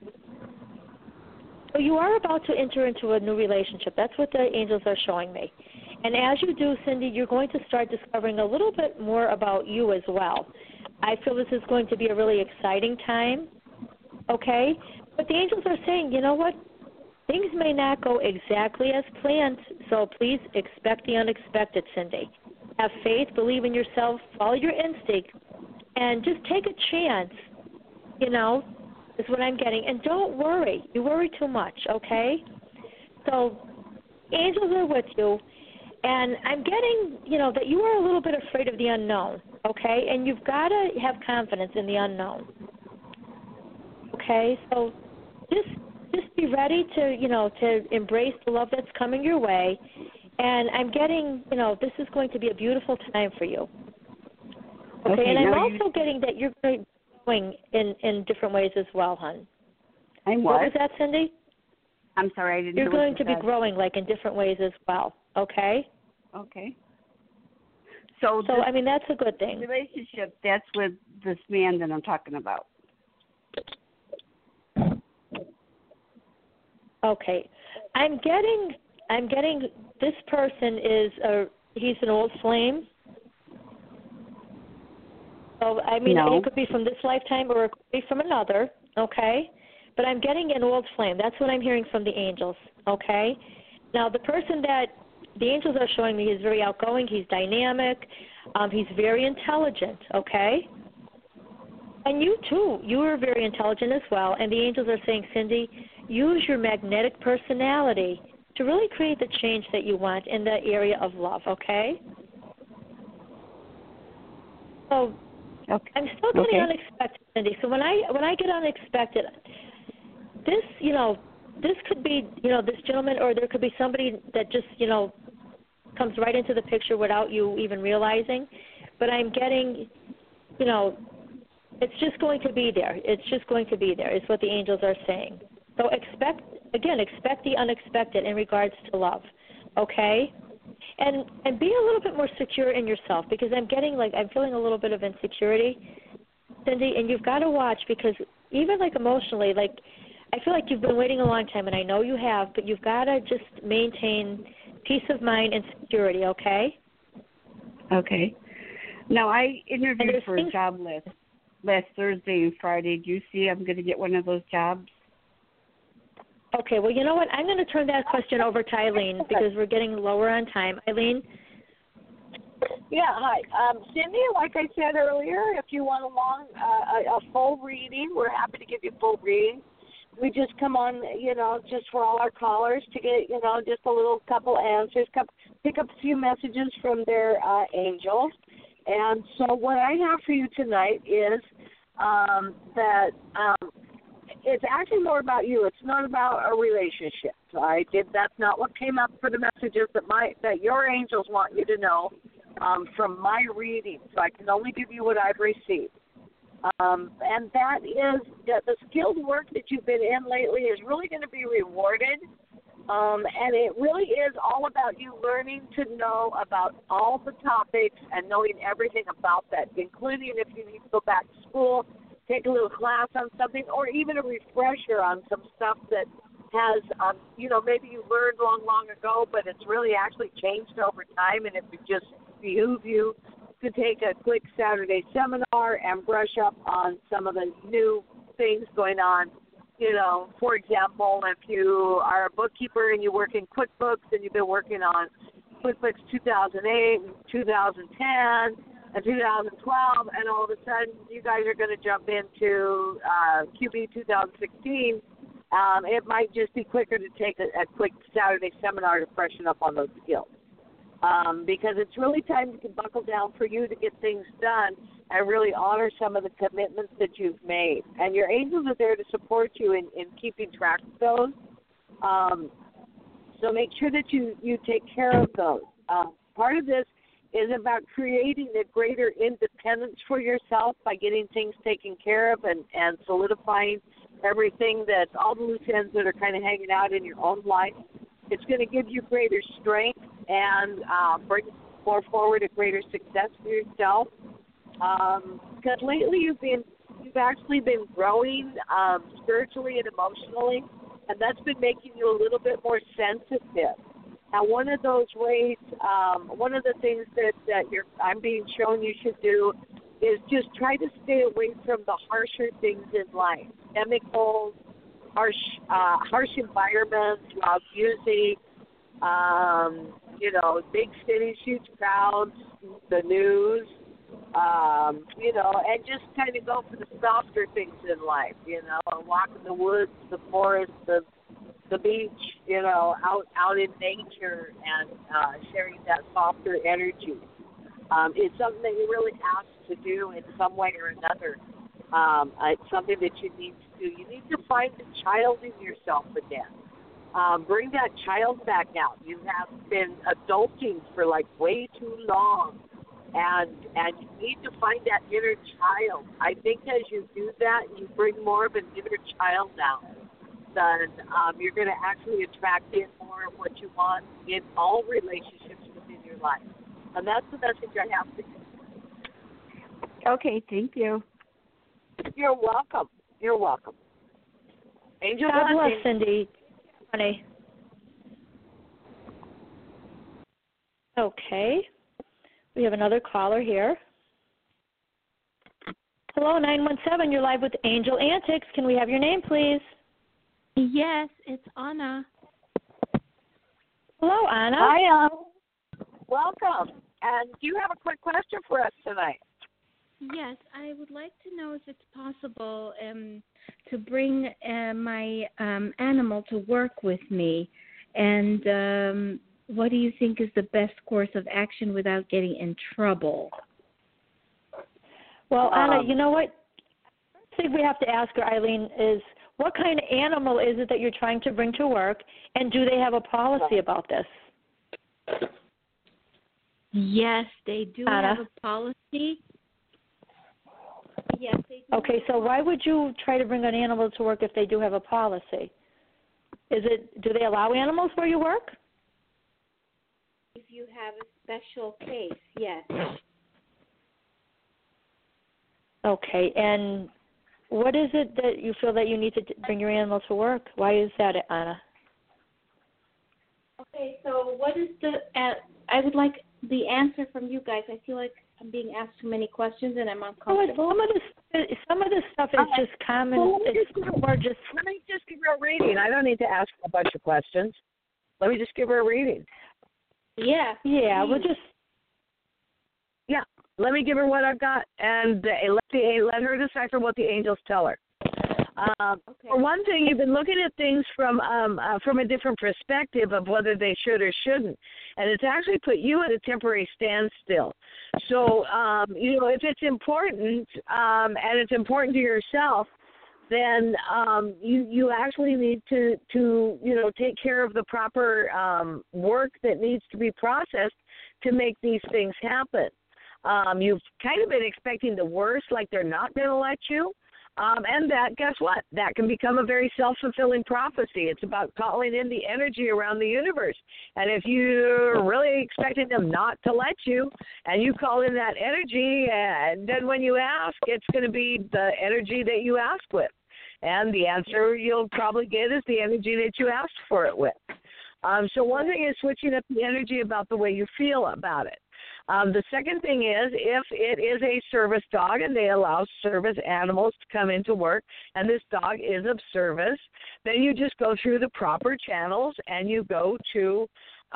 So you are about to enter into a new relationship. That's what the angels are showing me. And as you do, Cindy, you're going to start discovering a little bit more about you as well. I feel this is going to be a really exciting time, okay? But the angels are saying, you know what? Things may not go exactly as planned, so please expect the unexpected, Cindy. Have faith, believe in yourself, follow your instinct, and just take a chance, is what I'm getting. And don't worry. You worry too much, okay? So angels are with you. And I'm getting, that you are a little bit afraid of the unknown, okay? And you've got to have confidence in the unknown, okay? So just be ready to, to embrace the love that's coming your way. And I'm getting, this is going to be a beautiful time for you, okay? And I'm also getting that you're going to be growing in different ways as well, hon. I'm what? What was that, Cindy? I'm sorry, I didn't You're know going what to you be growing, in different ways as well, okay? Okay. So I mean, that's a good thing. Relationship, that's with this man that I'm talking about. Okay. I'm getting this person he's an old flame. So, I mean, No. It could be from this lifetime or it could be from another, okay? but I'm getting an old flame. That's what I'm hearing from the angels, okay? Now, the person that the angels are showing me is very outgoing. He's dynamic. He's very intelligent, okay? And you, too. You are very intelligent as well. And the angels are saying, Cindy, use your magnetic personality to really create the change that you want in the area of love, okay? So I'm still getting unexpected, Cindy. So when I get unexpected, this, this could be, this gentleman, or there could be somebody that just, comes right into the picture without you even realizing. But I'm getting, it's just going to be there. It's just going to be there is what the angels are saying. So expect the unexpected in regards to love, okay? And be a little bit more secure in yourself, because I'm feeling a little bit of insecurity, Cindy, and you've got to watch, because even emotionally, I feel like you've been waiting a long time, and I know you have, but you've got to just maintain peace of mind and security, okay? Okay. Now, I interviewed for a job last Thursday and Friday. Do you see I'm going to get one of those jobs? Okay, well, you know what? I'm going to turn that question over to Eileen, because we're getting lower on time. Eileen? Yeah, hi. Cindy, like I said earlier, if you want a full reading, we're happy to give you full reading. We just come on, just for all our callers to get, just a little couple answers, pick up a few messages from their angels. And so what I have for you tonight is that it's actually more about you. It's not about a relationship. That's not what came up for the messages that your angels want you to know from my reading. So I can only give you what I've received. And that is that the skilled work that you've been in lately is really going to be rewarded. And it really is all about you learning to know about all the topics and knowing everything about that, including if you need to go back to school, take a little class on something, or even a refresher on some stuff that has, maybe you learned long ago, but it's really actually changed over time, and it would just behoove you to take a quick Saturday seminar and brush up on some of the new things going on. For example, if you are a bookkeeper and you work in QuickBooks and you've been working on QuickBooks 2008, 2010, and 2012, and all of a sudden you guys are going to jump into QB 2016, it might just be quicker to take a quick Saturday seminar to freshen up on those skills. Because it's really time to buckle down for you to get things done and really honor some of the commitments that you've made. And your angels are there to support you in keeping track of those. So make sure that you take care of those. Part of this is about creating a greater independence for yourself by getting things taken care of and solidifying everything that's all the loose ends that are kind of hanging out in your own life. It's going to give you greater strength and bring more forward a greater success for yourself. Because lately you've actually been growing spiritually and emotionally, and that's been making you a little bit more sensitive. Now, one of those ways, one of the things that I'm being shown you should do is just try to stay away from the harsher things in life, chemicals, harsh environments, loud music, big cities, huge crowds, the news, and just kind of go for the softer things in life, a walk in the woods, the forest, the beach, out in nature and sharing that softer energy. It's something that you really have to do in some way or another. It's something that you need to do. You need to find the child in yourself again. Bring that child back out. You have been adulting for way too long, and you need to find that inner child. I think as you do that, you bring more of an inner child out. Then you're going to actually attract in more of what you want in all relationships within your life. And that's the message I have for you. Okay, thank you. You're welcome. You're welcome. Angel, God bless, Cindy. Honey. Okay. We have another caller here. Hello, 917. You're live with Angel Antics. Can we have your name, please? Yes, it's Anna. Hello, Anna. Hi, Anna. Welcome. And do you have a quick question for us tonight? Yes, I would like to know if it's possible to bring my animal to work with me, and what do you think is the best course of action without getting in trouble? Well, Anna, you know what? The thing we have to ask her, Eileen, is what kind of animal is it that you're trying to bring to work, and do they have a policy about this? Yes, they do Anna? have a policy. Yes, they do. Okay, so why would you try to bring an animal to work if they do have a policy? Do they allow animals where you work? If you have a special case, yes. Okay, and what is it that you feel that you need to bring your animal to work? Why is that, Anna? Okay, so what is I would like the answer from you guys. I feel like I'm being asked too many questions and I'm uncomfortable. Some of this stuff is just common. It's more just. Let me just give her a reading. I don't need to ask a bunch of questions. Let me just give her a reading. Yeah. Yeah, we'll just. Yeah, let me give her what I've got, and let her decipher what the angels tell her. Okay. For one thing, you've been looking at things from a different perspective of whether they should or shouldn't, and it's actually put you at a temporary standstill. So, if it's important and it's important to yourself, then you actually need to take care of the proper work that needs to be processed to make these things happen. You've kind of been expecting the worst, like they're not going to let you. And that, guess what? That can become a very self-fulfilling prophecy. It's about calling in the energy around the universe. And if you're really expecting them not to let you, and you call in that energy, and then when you ask, it's going to be the energy that you asked with. And the answer you'll probably get is the energy that you asked for it with. So one thing is switching up the energy about the way you feel about it. The second thing is, if it is a service dog and they allow service animals to come into work and this dog is of service, then you just go through the proper channels and you go to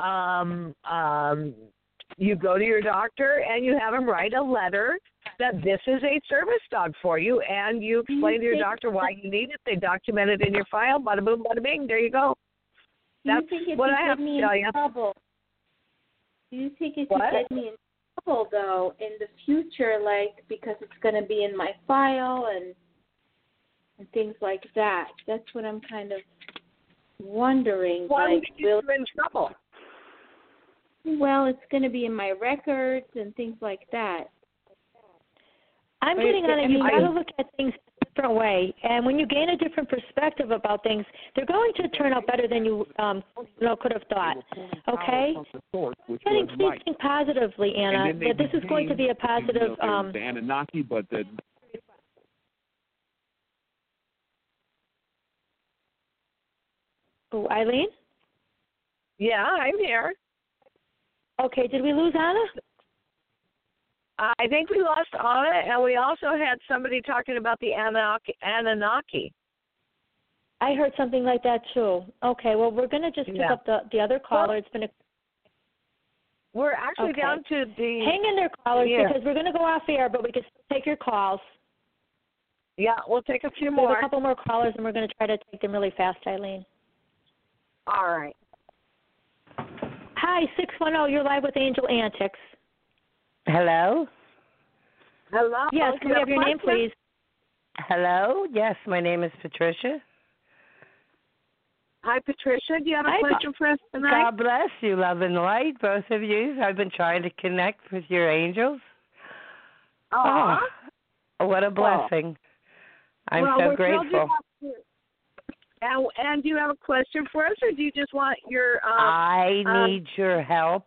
your doctor and you have him write a letter that this is a service dog for you, and you explain to your doctor why you need it. They document it in your file. Bada boom, bada bing. There you go. That's what I have to tell you. Do you think it could get me in trouble, though, in the future, like, because it's going to be in my file and things like that? That's what I'm kind of wondering. Why would you get in trouble? Well, it's going to be in my records and things like that. I'm getting on it. You got to look at things a different way, and when you gain a different perspective about things, they're going to turn out better than you could have thought. Okay? Keep thinking positively, Anna. That this is going to be a positive. The Anunnaki, but the. Oh, Eileen? Yeah, I'm here. Okay, did we lose Anna? I think we lost Anna, and we also had somebody talking about the Anunnaki. I heard something like that, too. Okay, well, we're going to just pick up the other caller. It's been We're actually down to the... Hang in there, callers, because we're going to go off air, but we can still take your calls. Yeah, we'll take a few We more. have a couple more callers, and we're going to try to take them really fast, Eileen. All right. Hi, 610, you're live with Angel Antics. Hello? Hello? Yes, can we have your name, please? Hello? Yes, my name is Patricia. Hi, Patricia. Do you have a question for us tonight? God bless you, love and light, both of you. I've been trying to connect with your angels. Oh, what a blessing. I'm so grateful. And do you have a question for us, or do you just want your... I need your help.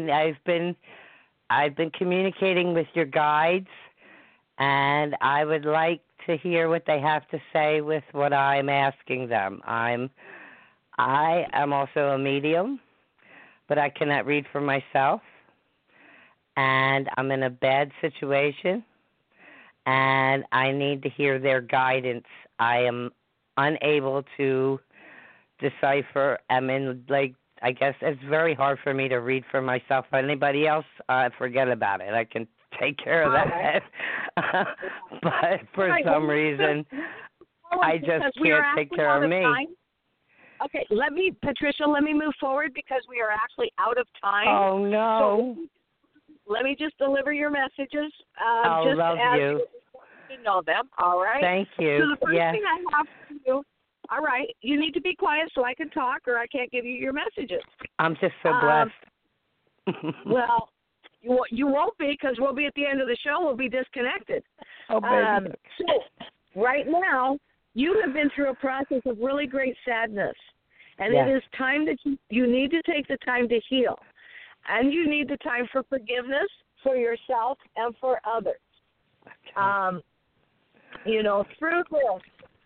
I've been communicating with your guides, and I would like to hear what they have to say with what I'm asking them. I am also a medium, but I cannot read for myself, and I'm in a bad situation, and I need to hear their guidance. I am unable to decipher. I mean, like, I guess it's very hard for me to read for myself. Anybody else, forget about it. I can take care of that. But for some reason, I just can't take care of me. Okay, Patricia, let me move forward because we are actually out of time. Oh, no. So let me just deliver your messages. I'll just love as you. You know them, all right? Thank you. So the first yes. thing I have to do, all right, you need to be quiet so I can talk or I can't give you your messages. I'm just so blessed. Well, you won't be because we'll be at the end of the show. We'll be disconnected. Oh, baby. So right now, you have been through a process of really great sadness. And yes. it is time that you need to take the time to heal. And you need the time for forgiveness for yourself and for others. Okay. Through this,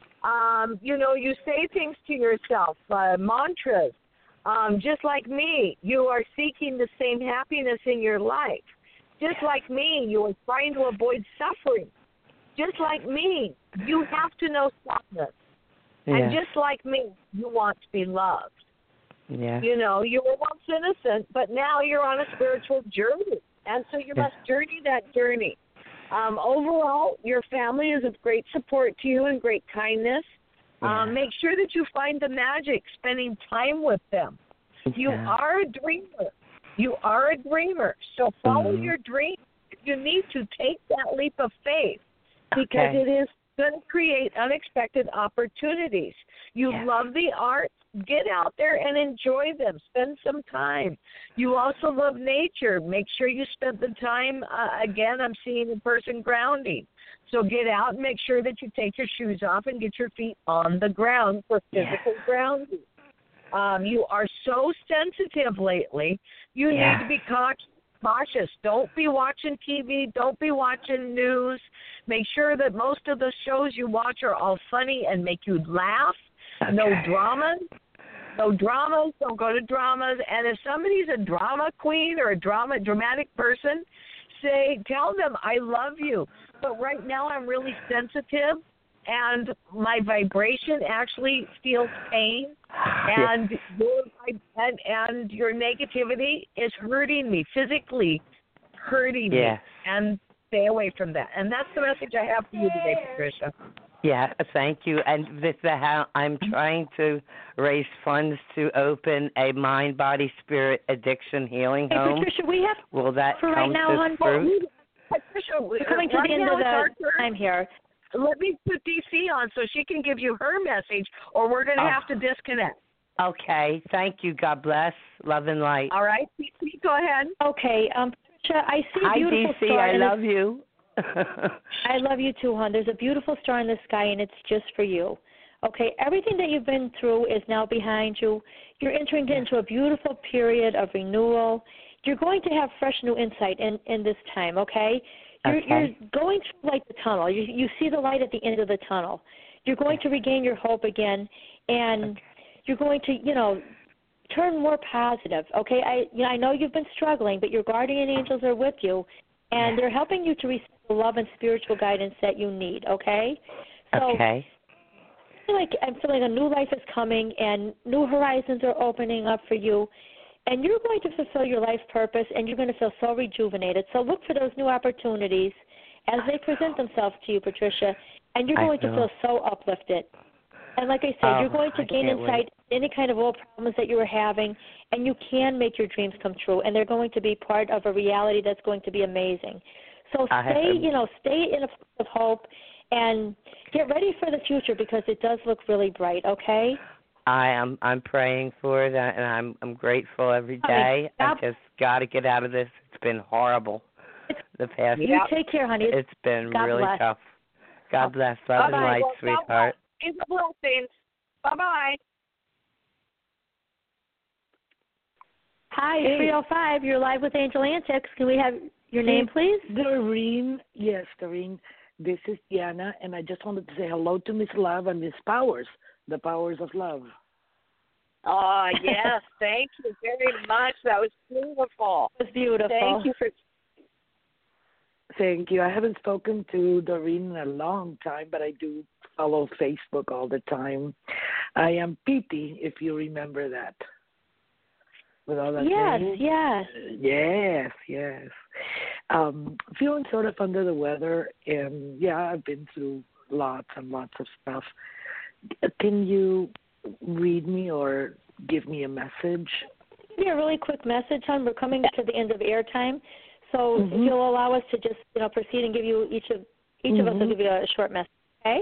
you say things to yourself, mantras. Just like me, you are seeking the same happiness in your life. Just like me, you are trying to avoid suffering. Just like me, you have to know sadness. Yeah. And just like me, you want to be loved. Yeah. You were once innocent, but now you're on a spiritual journey. And so you must journey that journey. Overall, your family is of great support to you and great kindness. Yeah. Make sure that you find the magic spending time with them. You are a dreamer. You are a dreamer. So follow your dream. You need to take that leap of faith because it is going to create unexpected opportunities. You love the arts. Get out there and enjoy them. Spend some time. You also love nature. Make sure you spend the time, again, I'm seeing in person grounding. So get out and make sure that you take your shoes off and get your feet on the ground for physical grounding. You are so sensitive lately. You need to be cautious. Don't be watching TV. Don't be watching news. Make sure that most of the shows you watch are all funny and make you laugh. Okay. No dramas. Don't go to dramas. And if somebody's a drama queen or a dramatic person, tell them, I love you. But right now I'm really sensitive, and my vibration actually feels pain, and your negativity is hurting me, physically hurting me. And stay away from that. And that's the message I have for you today, Patricia. Yeah, thank you. And this is how I'm trying to raise funds to open a mind, body, spirit addiction healing home. Patricia, we have will that for come right now, to fruit? Patricia, we're coming to the end of the time here. Let me put DC on so she can give you her message, or we're going to have to disconnect. Okay. Thank you. God bless. Love and light. All right. DC, go ahead. Okay. Patricia, I see a beautiful DC, star. I love you. I love you too, hon. There's a beautiful star in the sky, and it's just for you. Okay, everything that you've been through is now behind you. You're entering into a beautiful period of renewal. You're going to have fresh new insight in this time, okay? You're going through like the tunnel. You see the light at the end of the tunnel. You're going to regain your hope again, and you're going to, turn more positive, okay? I know you've been struggling, but your guardian angels are with you, and they're helping you to receive the love and spiritual guidance that you need, okay? So I'm feeling a new life is coming and new horizons are opening up for you, and you're going to fulfill your life purpose, and you're going to feel so rejuvenated. So look for those new opportunities as they present themselves to you, Patricia, and you're going to feel so uplifted. And like I said, you're going to gain insight in any kind of old problems that you were having, and you can make your dreams come true, and they're going to be part of a reality that's going to be amazing. So stay in a place of hope and get ready for the future because it does look really bright, okay? I'm praying for that, and I'm grateful every day. I just got to get out of this. It's been horrible the past. You take care, honey. It's been really tough. God bless. Love and light, sweetheart. Blessings. Bye-bye. Hi, 305. You're live with Angel Antics. Can we have your name, please? Doreen. Yes, Doreen. This is Diana, and I just wanted to say hello to Miss Love and Miss Powers, the powers of love. Oh, yes. Thank you very much. That was beautiful. It was beautiful. Thank you for... Thank you. I haven't spoken to Doreen in a long time, but I do follow Facebook all the time. I am Petey, if you remember that. With all that name. Yes. Feeling sort of under the weather, and I've been through lots and lots of stuff. Can you read me or give me a message? Give me a really quick message, hon. We're coming to the end of airtime, so if you'll allow us to just proceed and give you each of us will give you a short message. Okay?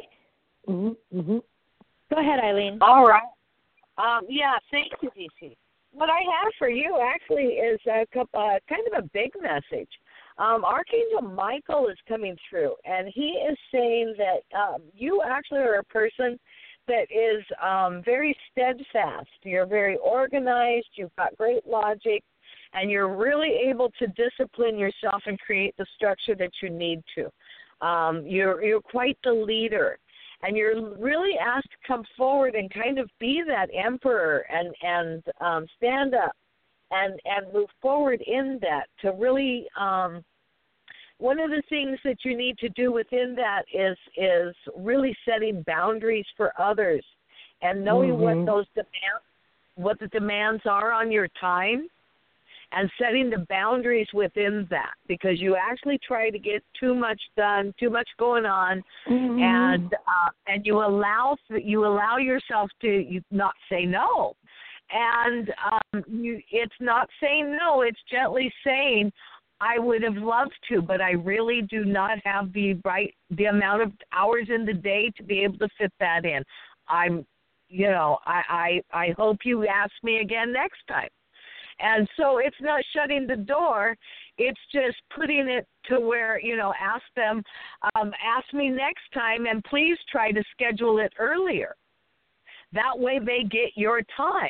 Go ahead, Eileen. All right. Thank you, DC. What I have for you actually is kind of a big message. Archangel Michael is coming through, and he is saying that you actually are a person that is very steadfast. You're very organized. You've got great logic, and you're really able to discipline yourself and create the structure that you need to. You're quite the leader. And you're really asked to come forward and kind of be that emperor and stand up and move forward in that to really one of the things that you need to do within that is really setting boundaries for others and knowing what the demands are on your time and setting the boundaries within that, because you actually try to get too much done, too much going on, and you allow yourself to not say no. And it's not saying no, it's gently saying, I would have loved to, but I really do not have the amount of hours in the day to be able to fit that in. I hope you ask me again next time. And so it's not shutting the door. It's just putting it to where, ask them, ask me next time, and please try to schedule it earlier. That way they get your time.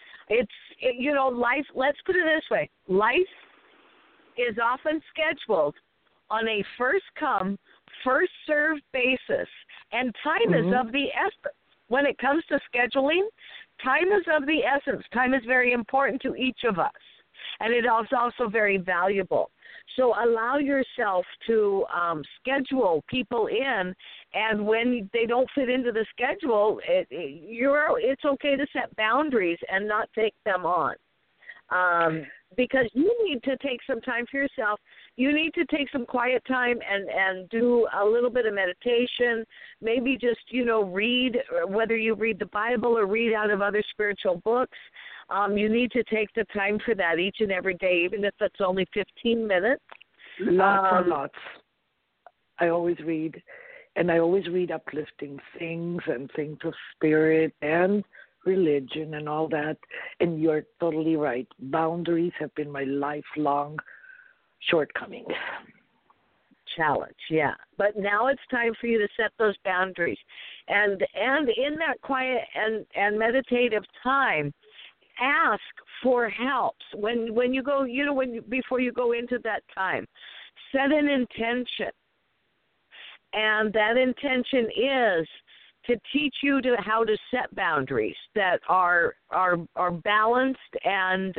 Life, let's put it this way. Life is often scheduled on a first-come, first-served basis, and time is of the essence. When it comes to scheduling, time is of the essence. Time is very important to each of us, and it is also very valuable. So allow yourself to schedule people in, and when they don't fit into the schedule, it's okay to set boundaries and not take them on. Because you need to take some time for yourself. You need to take some quiet time and do a little bit of meditation. Maybe just, read, whether you read the Bible or read out of other spiritual books. You need to take the time for that each and every day, even if it's only 15 minutes. Lots. I always read, and I always read uplifting things and things of spirit and religion and all that, and you're totally right. Boundaries have been my lifelong shortcoming. Challenge, yeah. But now it's time for you to set those boundaries. And in that quiet and meditative time, ask for help. When you go, before you go into that time, set an intention. And that intention is to teach you how to set boundaries that are balanced and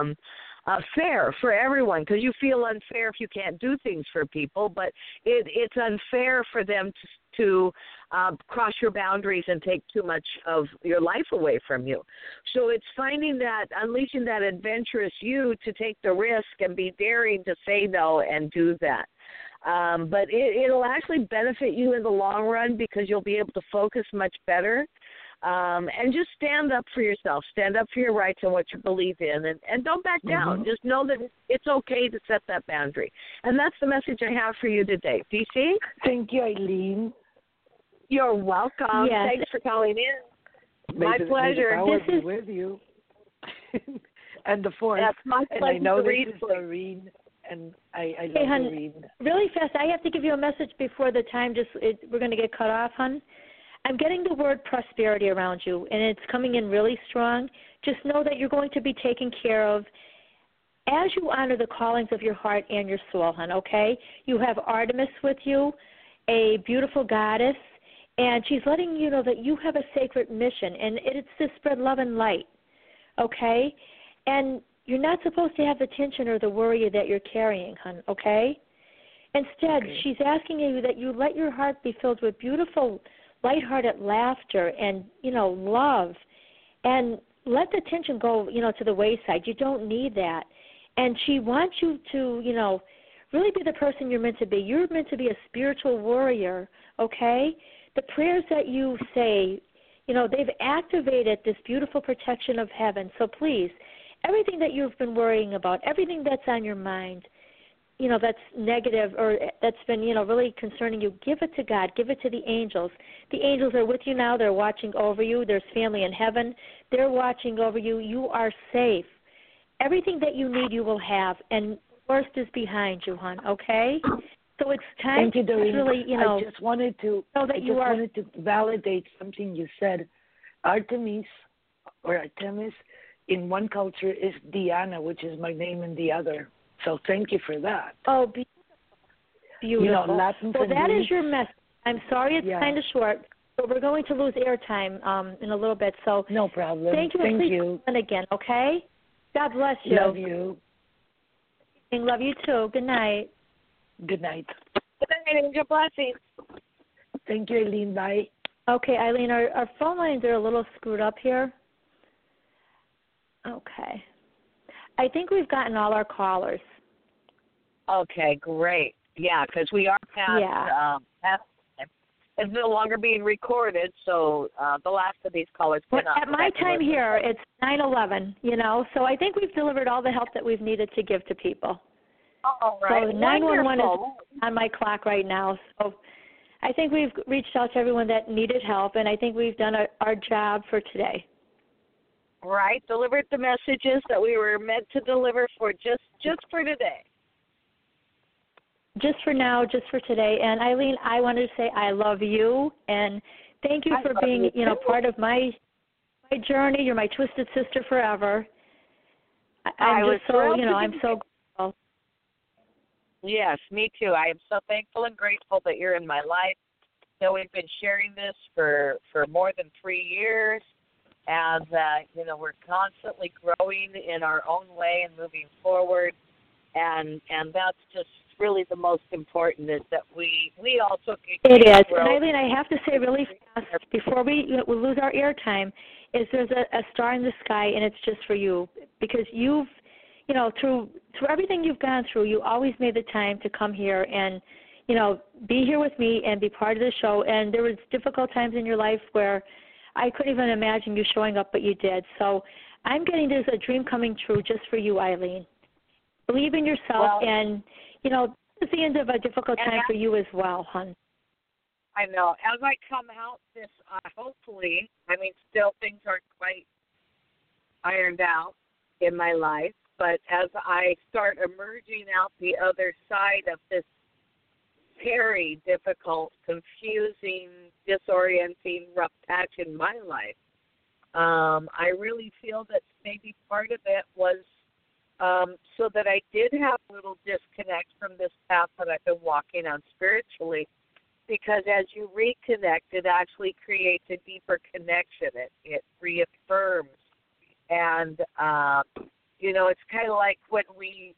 fair for everyone, because you feel unfair if you can't do things for people, but it's unfair for them to cross your boundaries and take too much of your life away from you. So it's unleashing that adventurous you to take the risk and be daring to say no and do that. But it'll actually benefit you in the long run, because you'll be able to focus much better. And just stand up for yourself. Stand up for your rights and what you believe in. And don't back down. Just know that it's okay to set that boundary. And that's the message I have for you today. DC? Thank you, Eileen. You're welcome. Yes. Thanks for calling in. My pleasure. May the power be with you. And the force. That's my pleasure. And I know to read this is Doreen. And I love hey, hon, Doreen. Really fast, I have to give you a message before the time. We're going to get cut off, hon. I'm getting the word prosperity around you, and it's coming in really strong. Just know that you're going to be taken care of as you honor the callings of your heart and your soul, hon, okay? You have Artemis with you, a beautiful goddess, and she's letting you know that you have a sacred mission, and it's to spread love and light, okay? And you're not supposed to have the tension or the worry that you're carrying, hon, okay? Instead, she's asking you that you let your heart be filled with beautiful, lighthearted laughter and, love. And let the tension go, to the wayside. You don't need that. And she wants you to, really be the person you're meant to be. You're meant to be a spiritual warrior, okay? The prayers that you say, they've activated this beautiful protection of heaven. So please, everything that you've been worrying about, everything that's on your mind, that's negative or that's been, really concerning you, give it to God. Give it to the angels. The angels are with you now. They're watching over you. There's family in heaven. They're watching over you. You are safe. Everything that you need, you will have. And the worst is behind you, hon, okay? So it's time to really, I just wanted to wanted to validate something you said. Artemis in one culture is Diana, which is my name in the other. So thank you for that. Oh, beautiful. Latin well, that Greek. Is your message. I'm sorry it's kind of short, but we're going to lose airtime in a little bit. So no problem. Thank you. Thank please you. Come in again, okay? God bless you. Love you. Love you too. Good night. Good night. Good night, Angel. Blessings. Thank you, Eileen. Bye. Okay, Eileen, our phone lines are a little screwed up here. Okay. I think we've gotten all our callers. Okay, great. Yeah, because we are past time. It's no longer being recorded, so the last of these callers cannot. At my time here, it's 9:11. So I think we've delivered all the help that we've needed to give to people. All right. So 911 is on my clock right now. So I think we've reached out to everyone that needed help, and I think we've done our job for today. Right, delivered the messages that we were meant to deliver for just for today. Just for now, just for today. And Eileen, I wanted to say I love you, and thank you for being, part of my journey. You're my twisted sister forever. I'm so grateful. Yes, me too. I am so thankful and grateful that you're in my life. We've been sharing this for more than 3 years. And that, we're constantly growing in our own way and moving forward. And that's just really the most important is that we also can It is. grow. And Eileen, I have to say really fast before we lose our airtime is there's a star in the sky, and it's just for you because you've, through everything you've gone through, you always made the time to come here and, be here with me and be part of the show. And there was difficult times in your life where I couldn't even imagine you showing up, but you did. So I'm getting this a dream coming true just for you, Eileen. Believe in yourself, and, this is the end of a difficult time for you as well, hon. I know. As I come out this, hopefully, still things aren't quite ironed out in my life, but as I start emerging out the other side of this very difficult, confusing, disorienting, rough patch in my life, I really feel that maybe part of it was so that I did have a little disconnect from this path that I've been walking on spiritually, because as you reconnect, it actually creates a deeper connection. It reaffirms. And, it's kind of like when we,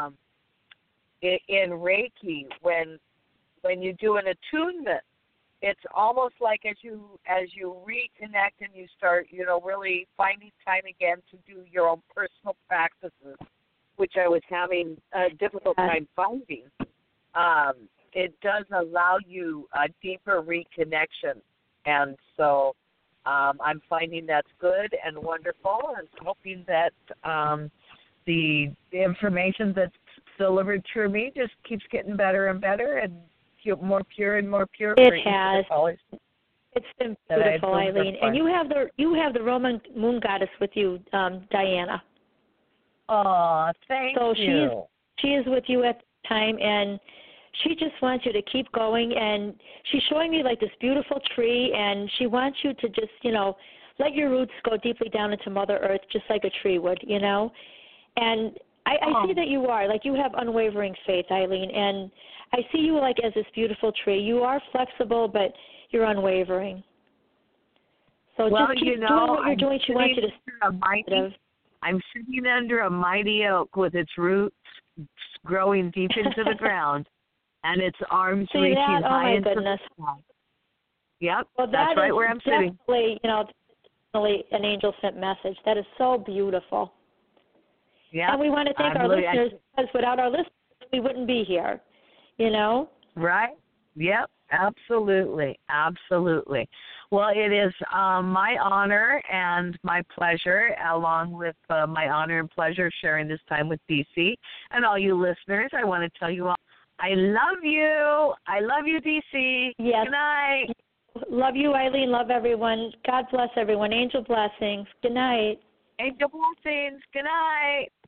in Reiki, when you do an attunement, it's almost like as you reconnect and you start, really finding time again to do your own personal practices, which I was having a difficult time finding. It does allow you a deeper reconnection, and so I'm finding that's good and wonderful, and hoping that the information that's delivered through me just keeps getting better and better and more pure and more pure. It has. It's been beautiful, Eileen. And you have the Roman moon goddess with you, Diana. Oh, thank you. So she is with you at the time, and she just wants you to keep going. And she's showing me like this beautiful tree, and she wants you to just, let your roots go deeply down into Mother Earth, just like a tree would, And I see that you are, like you have unwavering faith, Eileen, and I see you like as this beautiful tree. You are flexible, but you're unwavering. So just keep doing what you're doing. She wants you to I'm sitting under a mighty oak with its roots growing deep into the ground, and it's arms reaching high into the sky. Yep, well, that's right where I'm sitting. Definitely an angel sent message. That is so beautiful. Yeah, and we want to thank our listeners, because without our listeners, we wouldn't be here. Right. Yep. Absolutely. Well, it is my honor and my pleasure, along with my honor and pleasure sharing this time with DC and all you listeners. I want to tell you all, I love you. I love you, DC. Yes. Good night. Love you, Eileen. Love everyone. God bless everyone. Angel blessings. Good night. Angel blessings. Good night.